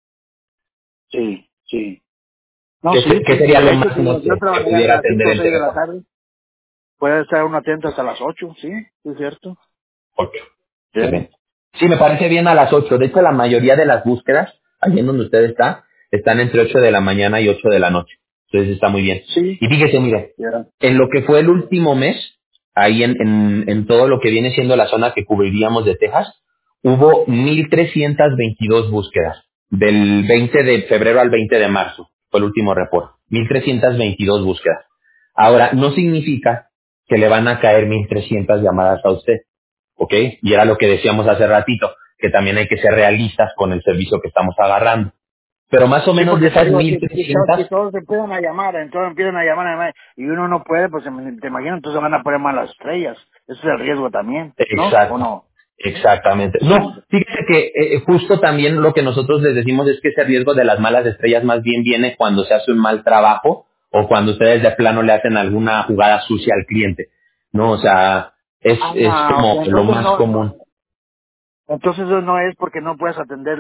Sí, sí. No, ¿Qué, sí, qué pues sería de lo hecho, más, si no yo sé, que trabajaría hasta pudiera las atender 5 o el 6 de la teléfono? tarde, puede estar uno atento hasta las 8, sí, sí es cierto. 8. Sí. Excelente. Sí, me parece bien a las 8. De hecho, la mayoría de las búsquedas, allí en donde usted está, están entre 8 de la mañana y 8 de la noche. Entonces está muy bien. Sí, Y fíjese, mire, ya. en lo que fue el último mes, ahí en todo lo que viene siendo la zona que cubriríamos de Texas, hubo 1,322 búsquedas. Del 20 de febrero al 20 de marzo fue el último reporte. 1,322 búsquedas. Ahora, no significa que le van a caer 1,300 llamadas a usted. ¿Ok? Y era lo que decíamos hace ratito, que también hay que ser realistas con el servicio que estamos agarrando. Pero más o Sí, menos de porque te esas digo, mil si trescientas, todos se empiezan a llamar, entonces empiezan a llamar, y uno no puede, pues te imagino, entonces van a poner malas estrellas. Ese es el riesgo también, ¿no? ¿O exacto, no? exactamente. No, Sí. fíjese que justo también lo que nosotros les decimos es que ese riesgo de las malas estrellas más bien viene cuando se hace un mal trabajo o cuando ustedes de plano le hacen alguna jugada sucia al cliente. No, o sea, es Ok, como lo entonces más no, común. entonces eso no es porque no puedes atender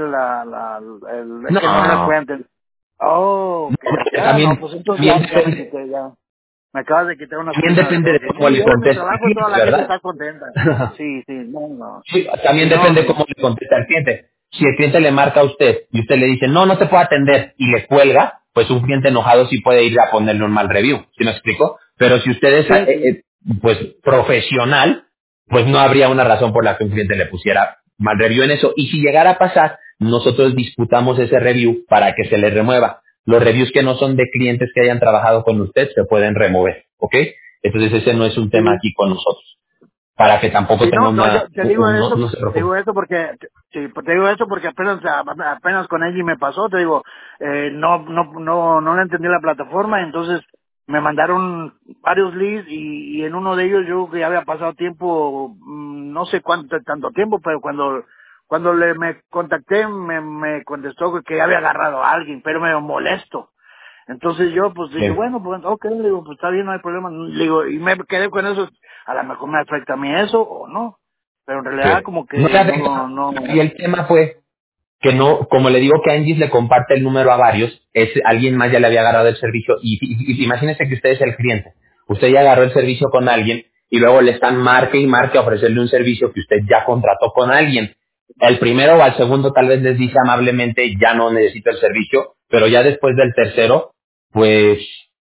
es No, que no les pueden atender. Oh, ok, no, también, pues entonces también ya me depende, quité, ya. Me acabas de quitar una también espina de depende de porque sí, cómo le eres mi contesta el trabajo y toda cliente, la gente ¿verdad? está contenta. Sí, sí, no, no. Sí, Sí, también no, depende cómo le contesta el cliente. Si el cliente le marca a usted y usted le dice, no, no te puedo atender y le cuelga, pues un cliente enojado sí puede ir a ponerle un mal review. ¿Sí me explico? Pero si usted es, sí, sí. pues, profesional, pues no habría una razón por la que un cliente le pusiera mal review en eso. Y si llegara a pasar, nosotros disputamos ese review para que se le remueva. Los reviews que no son de clientes que hayan trabajado con usted se pueden remover, ¿ok? Entonces ese no es un tema Sí, aquí con nosotros, para que sí, tampoco tenga no, no, yo una, te digo no, eso, no se te digo preocupe. eso porque, sí, te digo eso porque apenas con ella me pasó, te digo, no le entendí la plataforma, entonces me mandaron varios leads y en uno de ellos yo que ya había pasado tiempo, no sé cuánto, tanto tiempo, pero cuando me contacté me contestó que ya había agarrado a alguien, pero me molesto. Entonces yo pues dije, Sí. bueno, pues ok, le digo, pues está bien, no hay problema. Le digo, y me quedé con eso, a lo mejor me afecta a mí eso o no. Pero en Sí. realidad como No que le no, afecta. no. Y el tema fue que no, como le digo que Angie le comparte el número a varios, es alguien más ya le había agarrado el servicio y imagínese que usted es el cliente. Usted ya agarró el servicio con alguien y luego le están marque y marque a ofrecerle un servicio que usted ya contrató con alguien. El primero o al segundo tal vez les dice amablemente ya no necesito el servicio, pero ya después del tercero, pues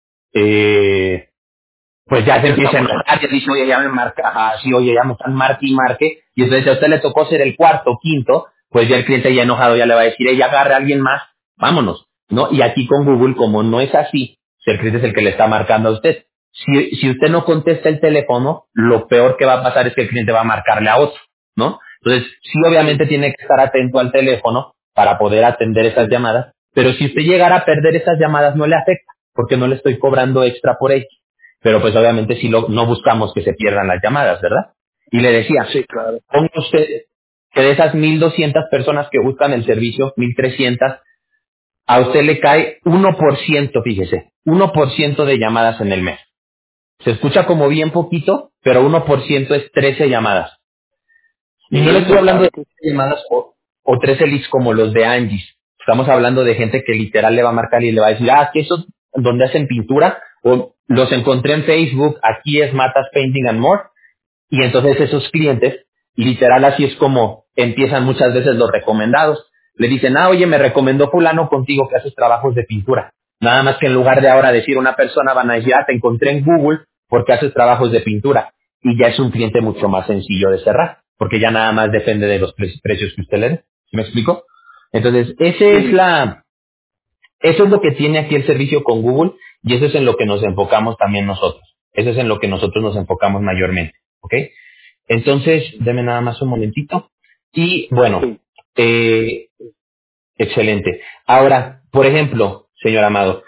pues ya se Ya está empieza a molesto. enojar, ya dice, oye, ya me marca, ajá, sí, oye, ya me están marque y marque, y entonces si a usted le tocó ser el cuarto o quinto, pues ya el cliente ya enojado ya le va a decir, ya agarre a alguien más, vámonos, ¿no? Y aquí con Google, como no es así, si el cliente es el que le está marcando a usted. Si usted no contesta el teléfono, lo peor que va a pasar es que el cliente va a marcarle a otro, ¿no? Entonces, sí, Sí, obviamente tiene que estar atento al teléfono para poder atender esas sí, llamadas, pero si usted llegara a perder esas llamadas, no le afecta, porque no le estoy cobrando extra por ello, pero pues obviamente si no buscamos que se pierdan las llamadas, ¿verdad? Y le decía, sí, claro. ponga usted que de esas 1,200 personas que buscan el servicio, 1,300, a usted le cae 1%, fíjese, 1% de llamadas en el mes. Se escucha como bien poquito, pero 1% es 13 llamadas. Y no le Sí, estoy hablando de bastante. 13 llamadas o 13 leads como los de Angie. Estamos hablando de gente que literal le va a marcar y le va a decir, que eso donde hacen pintura, o los encontré en Facebook, aquí es Matas Painting and More, y entonces esos clientes, literal así es como empiezan muchas veces los recomendados. Le dicen, oye, me recomendó fulano contigo que haces trabajos de pintura. Nada más que en lugar de ahora decir una persona, van a decir, te encontré en Google porque haces trabajos de pintura. Y ya es un cliente mucho más sencillo de cerrar, porque ya nada más depende de los precios que usted le dé. ¿Sí me explico? Entonces, Sí. eso es lo que tiene aquí el servicio con Google y eso es en lo que nos enfocamos también nosotros. Eso es en lo que nosotros nos enfocamos mayormente. ¿Ok? Entonces, deme nada más un momentito. Y bueno, Sí. excelente. Ahora, por ejemplo, señor Amado,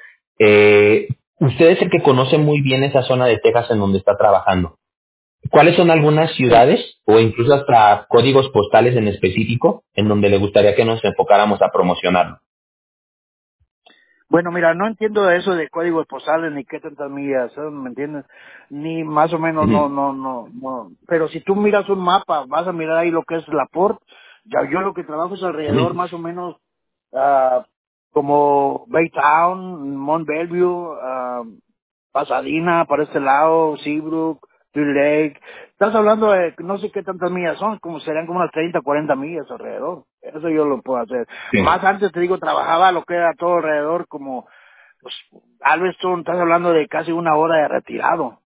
usted es el que conoce muy bien esa zona de Texas en donde está trabajando. ¿Cuáles son algunas Sí. ciudades o incluso hasta códigos postales en específico en donde le gustaría que nos enfocáramos a promocionarlo? Bueno, mira, no entiendo eso de códigos postales ni qué tantas millas, ¿me entiendes? Ni más o menos, Ujú, no. Pero si tú miras un mapa, vas a mirar ahí lo que es la Port. Ya yo lo que trabajo es alrededor ujú. más o menos ah, como Baytown, Mont Belvieu, Pasadena, para este lado, Seabrook, Clear Lake. Estás hablando de no sé qué tantas millas son, como serían como unas 30, 40 millas alrededor. Eso yo lo puedo hacer. Sí. Más antes, te digo, trabajaba lo que era todo alrededor, como, pues, Alveston, estás hablando de casi una hora de retirado.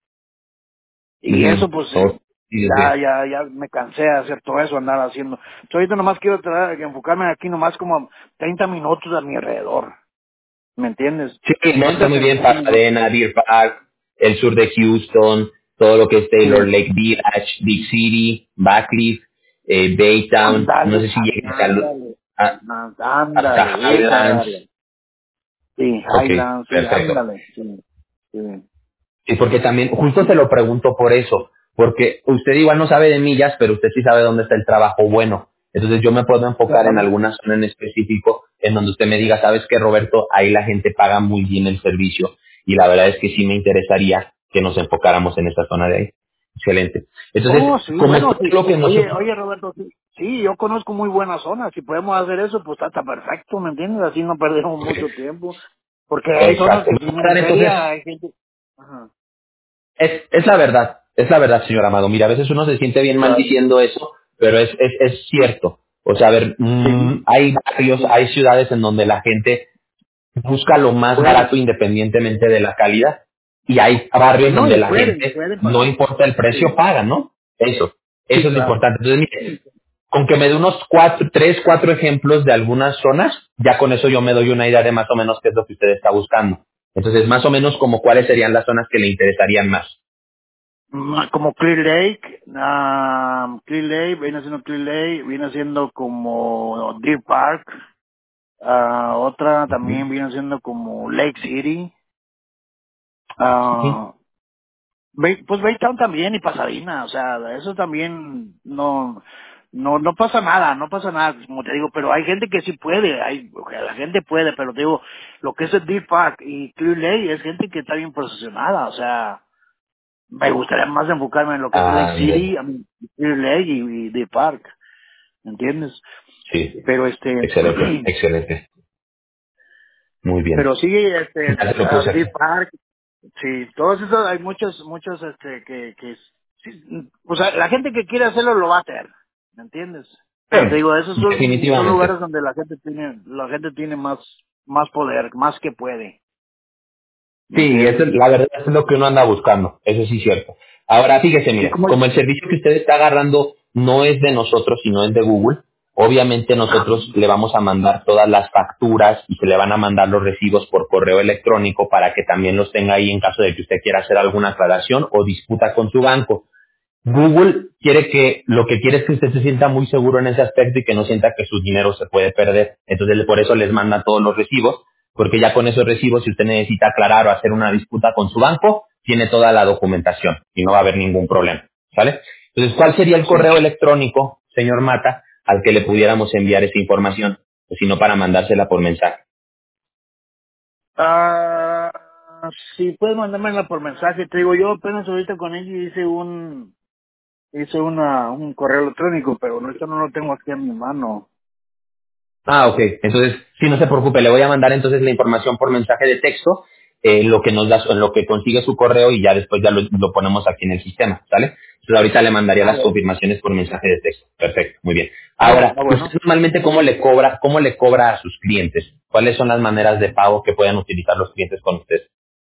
Y eso, Ujú. pues, Oh, sí, sí, sí. ya me cansé de hacer todo eso, andar haciendo. Entonces, ahorita nomás quiero enfocarme aquí nomás como 30 minutos a mi alrededor. ¿Me entiendes? Sí, no, está 30, muy bien 35 minutos. Pasadena, Deer Park, el sur de Houston, todo lo que es Taylor Sí. Lake Village, Big City, Backcliff, Baytown, no Ándale, sé si llegues ándale, a- hasta ándale, esa Highlands. área. Sí, Ok, Highlands, sí, perfecto. ándale, sí, sí. Sí, porque también, justo te lo pregunto por eso, porque usted igual no sabe de millas, pero usted sí sabe dónde está el trabajo bueno. Entonces yo me puedo enfocar en Claro. alguna zona en específico en donde usted me diga, sabes que Roberto, ahí la gente paga muy bien el servicio y la verdad es que sí me interesaría que nos enfocáramos en esta zona de ahí. Excelente. Entonces, Oh, sí, como es bueno, todo sí. lo que nosotros... Oye, Roberto, sí, sí, yo conozco muy buenas zonas. Si podemos hacer eso, pues está perfecto, ¿me entiendes? Así no perdemos mucho tiempo. Porque hay zonas Exacto. que tienen Entonces, feria, hay gente... Ajá. Es la verdad, señor Amado. Mira, a veces uno se siente bien mal Claro. diciendo eso, pero es cierto. O sea, a ver, Sí, hay barrios, hay ciudades en donde la gente busca lo más puede. barato independientemente de la calidad. Y hay barrios No, donde la y gente, pueden no pagar. importa el precio, Sí, paga, ¿no? sí, Eso es lo claro. importante. Entonces, mire, con que me dé unos tres, cuatro ejemplos de algunas zonas, ya con eso yo me doy una idea de más o menos qué es lo que usted está buscando. Entonces, más o menos como cuáles serían las zonas que le interesarían más. Como Clear Lake, Clear Lake, viene siendo como Deer Park, otra Ujú. también viene siendo como Lake City, Sí. ah, pues Baytown también y Pasadena, o sea, eso también no pasa nada, no pasa nada, como te digo, pero hay gente que sí puede, o sea, la gente puede, pero te digo, lo que es el Deer Park y Clear Lake es gente que está bien posicionada, o sea, me gustaría más enfocarme en lo que es Lake Ándale. City, Clear Lake y Deer Park, ¿me entiendes? Sí. Pero Excelente, excelente. Muy bien. pero sí, Ya se lo puse aquí. Deer Park, sí, todos esos, hay muchos, que, sí, o sea, la gente que quiere hacerlo lo va a hacer, ¿me entiendes? Sí, Pero te digo, esos son lugares definitivamente. donde la gente tiene más poder, más que puede, ¿me Sí, entiendes? la verdad es lo que uno anda buscando. Eso sí es cierto. Ahora, fíjese, Sí, mire, como, como el servicio que usted está agarrando no es de nosotros, sino es de Google, obviamente nosotros le vamos a mandar todas las facturas y se le van a mandar los recibos por correo electrónico para que también los tenga ahí en caso de que usted quiera hacer alguna aclaración o disputa con su banco. Google quiere que, lo que quiere es que usted se sienta muy seguro en ese aspecto y que no sienta que su dinero se puede perder. Entonces, por eso les manda todos los recibos, porque ya con esos recibos, si usted necesita aclarar o hacer una disputa con su banco, tiene toda la documentación y no va a haber ningún problema. ¿Sale? Entonces, ¿cuál sería el sí. correo electrónico, señor Mata, al que le pudiéramos enviar esa información? Si no, para mandársela por mensaje. Ah, sí, puedes mandármela por mensaje, te digo, yo apenas ahorita con ella hice un correo electrónico, pero no, esto no lo tengo aquí en mi mano. Ah, ok. Entonces, sí, no se preocupe, le voy a mandar entonces la información por mensaje de texto, lo que nos da, en lo que consigue su correo y ya después ya lo ponemos aquí en el sistema, ¿sale? Entonces ahorita le mandaría Ah, las bueno. confirmaciones por mensaje de texto. Perfecto, muy bien. Ah, Ahora, bueno. ¿usted normalmente cómo le cobra a sus clientes? ¿Cuáles son las maneras de pago que puedan utilizar los clientes con usted?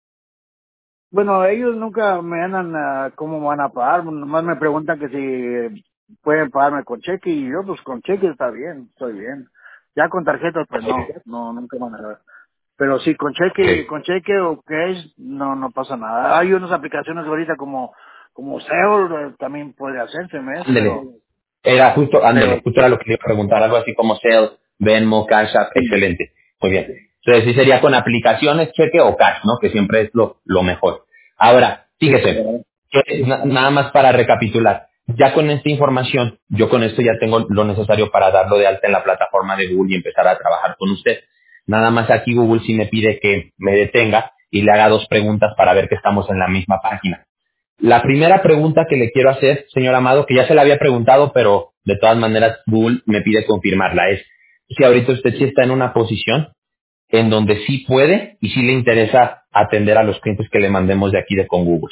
Bueno, ellos nunca me andan cómo van a pagar, nomás me preguntan que si pueden pagarme con cheque y yo pues con cheque está bien, estoy bien. Ya con tarjetas pues no, nunca van a dar. Pero sí, Ok. con cheque o cash no pasa nada. Hay unas aplicaciones ahorita como Seo también puede hacerse, ¿ves? Ándele. Pero, Ándele, pero, justo era lo que le iba a preguntar, algo así como Zelle, Venmo, Cash App, sí, excelente. Muy bien. Entonces sí sería con aplicaciones, cheque o cash, ¿no? Que siempre es lo mejor. Ahora, sí, fíjese, nada más para recapitular. Ya con esta información, yo con esto ya tengo lo necesario para darlo de alta en la plataforma de Google y empezar a trabajar con usted. Nada más aquí Google sí me pide que me detenga y le haga dos preguntas para ver que estamos en la misma página. La primera pregunta que le quiero hacer, señor Amado, que ya se la había preguntado, pero de todas maneras Google me pide confirmarla, es si ahorita usted sí está en una posición en donde sí puede y sí le interesa atender a los clientes que le mandemos de aquí de con Google.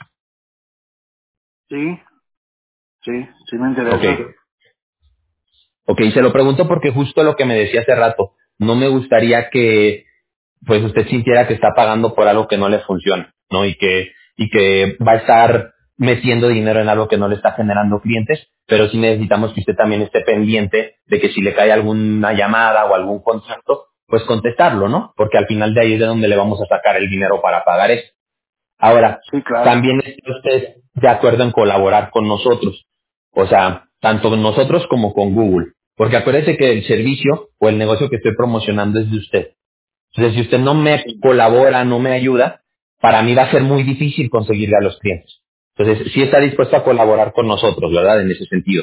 sí, sí me Ok, interesa. ok, se lo pregunto porque justo lo que me decía hace rato, no me gustaría que pues usted sintiera que está pagando por algo que no le funciona, ¿no? Y que va a estar metiendo dinero en algo que no le está generando clientes, pero sí necesitamos que usted también esté pendiente de que si le cae alguna llamada o algún contacto, pues contestarlo, ¿no? Porque al final de ahí es de donde le vamos a sacar el dinero para pagar eso. Ahora, Sí, claro. también está usted de acuerdo en colaborar con nosotros, o sea, tanto nosotros como con Google, porque acuérdese que el servicio o el negocio que estoy promocionando es de usted. Entonces, si usted no me Sí. colabora, no me ayuda, para mí va a ser muy difícil conseguirle a los clientes. Entonces, sí está dispuesto a colaborar con nosotros, ¿verdad? En ese sentido.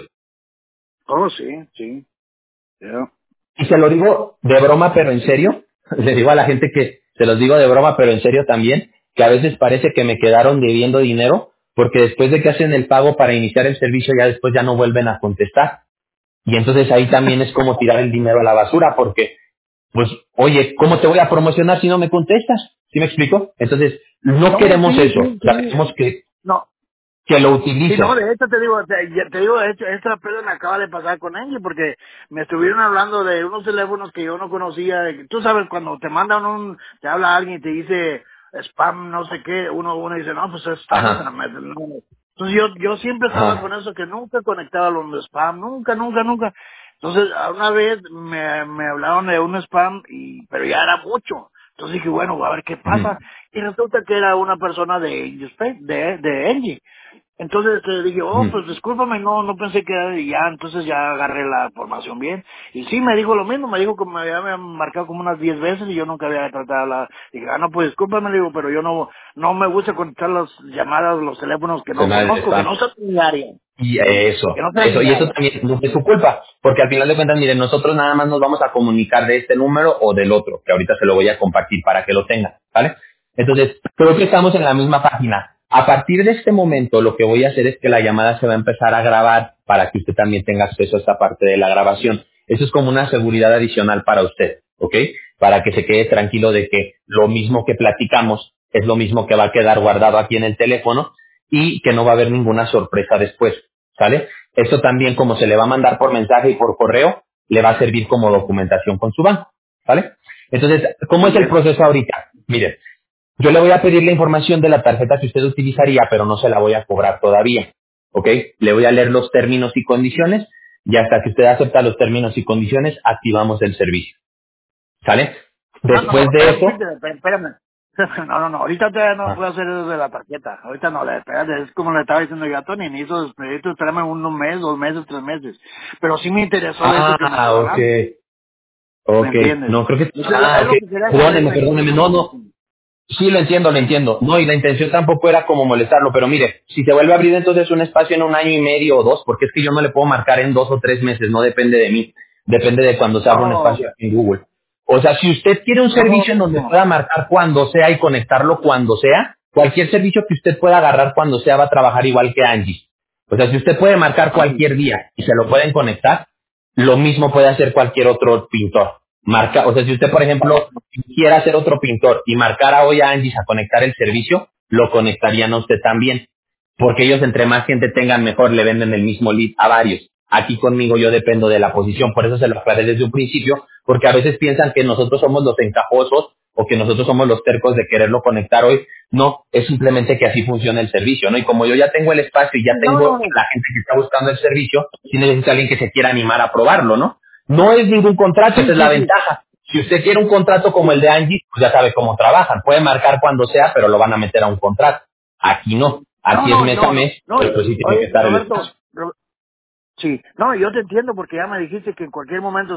Oh, sí, sí. Ya. Y se lo digo de broma, pero en serio. Le digo a la gente que se los digo de broma, pero en serio también, que a veces parece que me quedaron debiendo dinero, porque después de que hacen el pago para iniciar el servicio, ya después ya no vuelven a contestar. Y entonces ahí también es como tirar el dinero a la basura, porque pues, oye, ¿cómo te voy a promocionar si no me contestas? ¿Sí me explico? Entonces, no No, queremos sí, eso. sí, O sea, sí. queremos No, que lo sí, no, utilice. de hecho te digo, te digo, de hecho, esta pedo me acaba de pasar con Angie porque me estuvieron hablando de unos teléfonos que yo no conocía. Tú sabes, cuando te mandan te habla alguien y te dice spam, no sé qué, uno dice, no, pues estamos en la Ajá, mesa. No. Entonces yo siempre estaba con ajá. eso, que nunca conectaba los spam, nunca. Entonces, a una vez me hablaron de un spam, pero ya era mucho. Entonces dije, bueno, a ver qué pasa. Ujú, Y resulta que era una persona de Ingespay, de Engie. Entonces dije, oh, ujú. pues discúlpame, no pensé que era de ya, entonces ya agarré la formación bien. Y sí, me dijo lo mismo, me dijo que me había marcado como unas 10 veces y yo nunca había tratado la... Dije, no, pues discúlpame, le digo, pero yo no me gusta contestar las llamadas, los teléfonos que Se no me ha de conozco, que spam. no son mi área, Y que no eso, sean mi y eso área. también no es su culpa, porque al final de cuentas, miren, nosotros nada más nos vamos a comunicar de este número o del otro, que ahorita se lo voy a compartir para que lo tenga, ¿vale? Entonces, creo que estamos en la misma página. A partir de este momento, lo que voy a hacer es que la llamada se va a empezar a grabar para que usted también tenga acceso a esta parte de la grabación. Eso es como una seguridad adicional para usted, ¿ok? Para que se quede tranquilo de que lo mismo que platicamos es lo mismo que va a quedar guardado aquí en el teléfono y que no va a haber ninguna sorpresa después, ¿sale? Esto también, como se le va a mandar por mensaje y por correo, le va a servir como documentación con su banco, ¿vale? Entonces, ¿cómo Muy es el bien. proceso ahorita? Mire, yo le voy a pedir la información de la tarjeta que usted utilizaría, pero no se la voy a cobrar todavía, ¿ok? Le voy a leer los términos y condiciones y hasta que usted acepta los términos y condiciones, activamos el servicio, ¿sale? No, Después de eso, espérame. No, ahorita todavía no ajá. puedo hacer eso de la tarjeta. Ahorita no, espérate, es como le estaba diciendo yo a Tony, necesito esperarme un mes, 2 meses, 3 meses. Pero sí me interesó de eso que me Ah, estaba ok, hablando. ¿Me ok, entiendes? no, creo que, Eso ah, es ok, lo que quería saber, perdóneme, ¿me entiendes? perdóneme, no, no, sí, lo entiendo, lo entiendo. No, y la intención tampoco era como molestarlo, pero mire, si se vuelve a abrir entonces un espacio en un año y medio o dos, porque es que yo no le puedo marcar en 2 o 3 meses, no depende de mí, depende de cuando se abra un Oh, espacio aquí en Google. O sea, si usted quiere un servicio en donde no. pueda marcar cuando sea y conectarlo cuando sea, cualquier servicio que usted pueda agarrar cuando sea va a trabajar igual que Angie. O sea, si usted puede marcar Ay, cualquier día y se lo pueden conectar, lo mismo puede hacer cualquier otro pintor. Marca, o sea, si usted, por ejemplo, quisiera ser otro pintor y marcara hoy a Angie a conectar el servicio, lo conectarían a usted también. Porque ellos, entre más gente tengan, mejor le venden el mismo lead a varios. Aquí conmigo yo dependo de la posición, por eso se lo aclaré desde un principio, porque a veces piensan que nosotros somos los encajosos o que nosotros somos los tercos de quererlo conectar hoy. No, es simplemente que así funciona el servicio, ¿no? Y como yo ya tengo el espacio y ya No, tengo no, no. la gente que está buscando el servicio, sí necesita alguien que se quiera animar a probarlo, ¿no? No es ningún contrato, esa Sí, es la sí, sí. ventaja. Si usted quiere un contrato como el de Angie, pues ya sabe cómo trabajan. Puede marcar cuando sea, pero lo van a meter a un contrato. Aquí no. No, Aquí es no, mes a no, no. mes, No, pero pues sí tiene que oye, estar el espacio. Roberto, sí, no, yo te entiendo porque ya me dijiste que en cualquier momento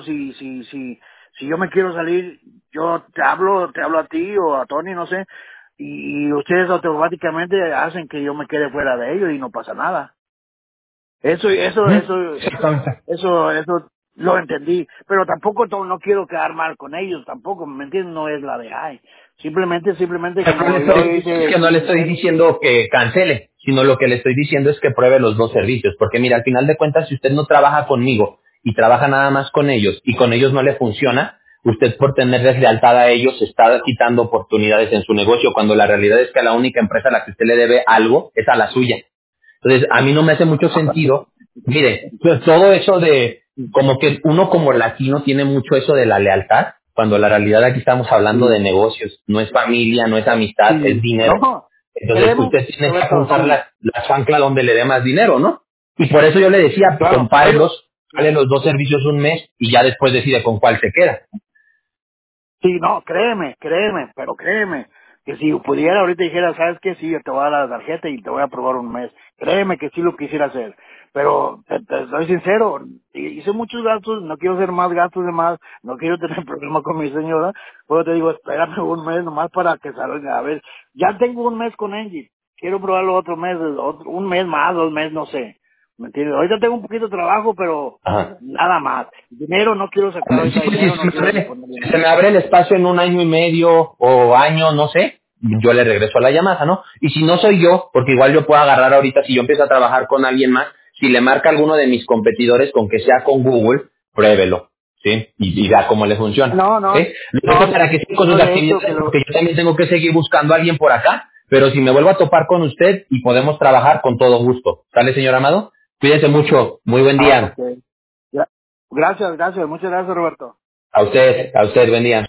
si yo me quiero salir, yo te hablo a ti o a Tony, no sé, y ustedes automáticamente hacen que yo me quede fuera de ellos y no pasa nada. Eso, eso, Ujú, eso, exactamente. eso lo entendí, pero tampoco no quiero quedar mal con ellos, tampoco, ¿me entiendes? No es la de ay. Simplemente Pero como yo es hice, que no le estoy diciendo que cancele, sino lo que le estoy diciendo es que pruebe los dos servicios. Porque mira, al final de cuentas, si usted no trabaja conmigo y trabaja nada más con ellos y con ellos no le funciona, usted por tenerles lealtad a ellos está quitando oportunidades en su negocio, cuando la realidad es que a la única empresa a la que usted le debe algo es a la suya. Entonces, a mí no me hace mucho sentido. Mire, pues todo eso de, como que uno como latino tiene mucho eso de la lealtad, cuando la realidad aquí estamos hablando de sí, negocios, no es familia, no es amistad, es sí, dinero. no, Entonces, créeme, usted tiene que Roberto, apuntar sí, la chancla donde le dé más dinero, ¿no? Y por eso yo le decía, claro, oye, compárelos, sale los dos servicios un mes y ya después decide con cuál se queda. sí, no, pero créeme, que si pudiera ahorita dijera, ¿sabes qué? Sí, yo te voy a dar la tarjeta y te voy a probar un mes. Créeme que sí lo quisiera hacer. Pero te soy sincero, hice muchos gastos, no quiero hacer más gastos de más, no quiero tener problemas con mi señora, pero te digo, espérame un mes nomás para que salga. A ver, ya tengo un mes con Angie, quiero probarlo otro mes, un mes más, 2 meses, no sé. ¿Me entiendes? Ahorita tengo un poquito de trabajo, pero Ajá. nada más. Dinero no quiero sacar Sí, ahorita pues, dinero, no quiero poner si dinero. se me abre el espacio en un año y medio o año, no sé, yo le regreso la llamada, ¿no? Y si no soy yo, porque igual yo puedo agarrar ahorita, si yo empiezo a trabajar con alguien más, si le marca alguno de mis competidores, con que sea con Google, pruébelo, ¿sí? Y vea cómo le funciona, No, ¿sí? no, Lo no, dejo para que siga con no, sus de hecho que actividades, lo... porque yo también tengo que seguir buscando a alguien por acá, pero si me vuelvo a topar con usted y podemos trabajar con todo gusto. ¿Sale, señor Amado? Cuídense mucho, muy buen Ah, día. ok. Gracias, muchas gracias, Roberto. A usted, buen día.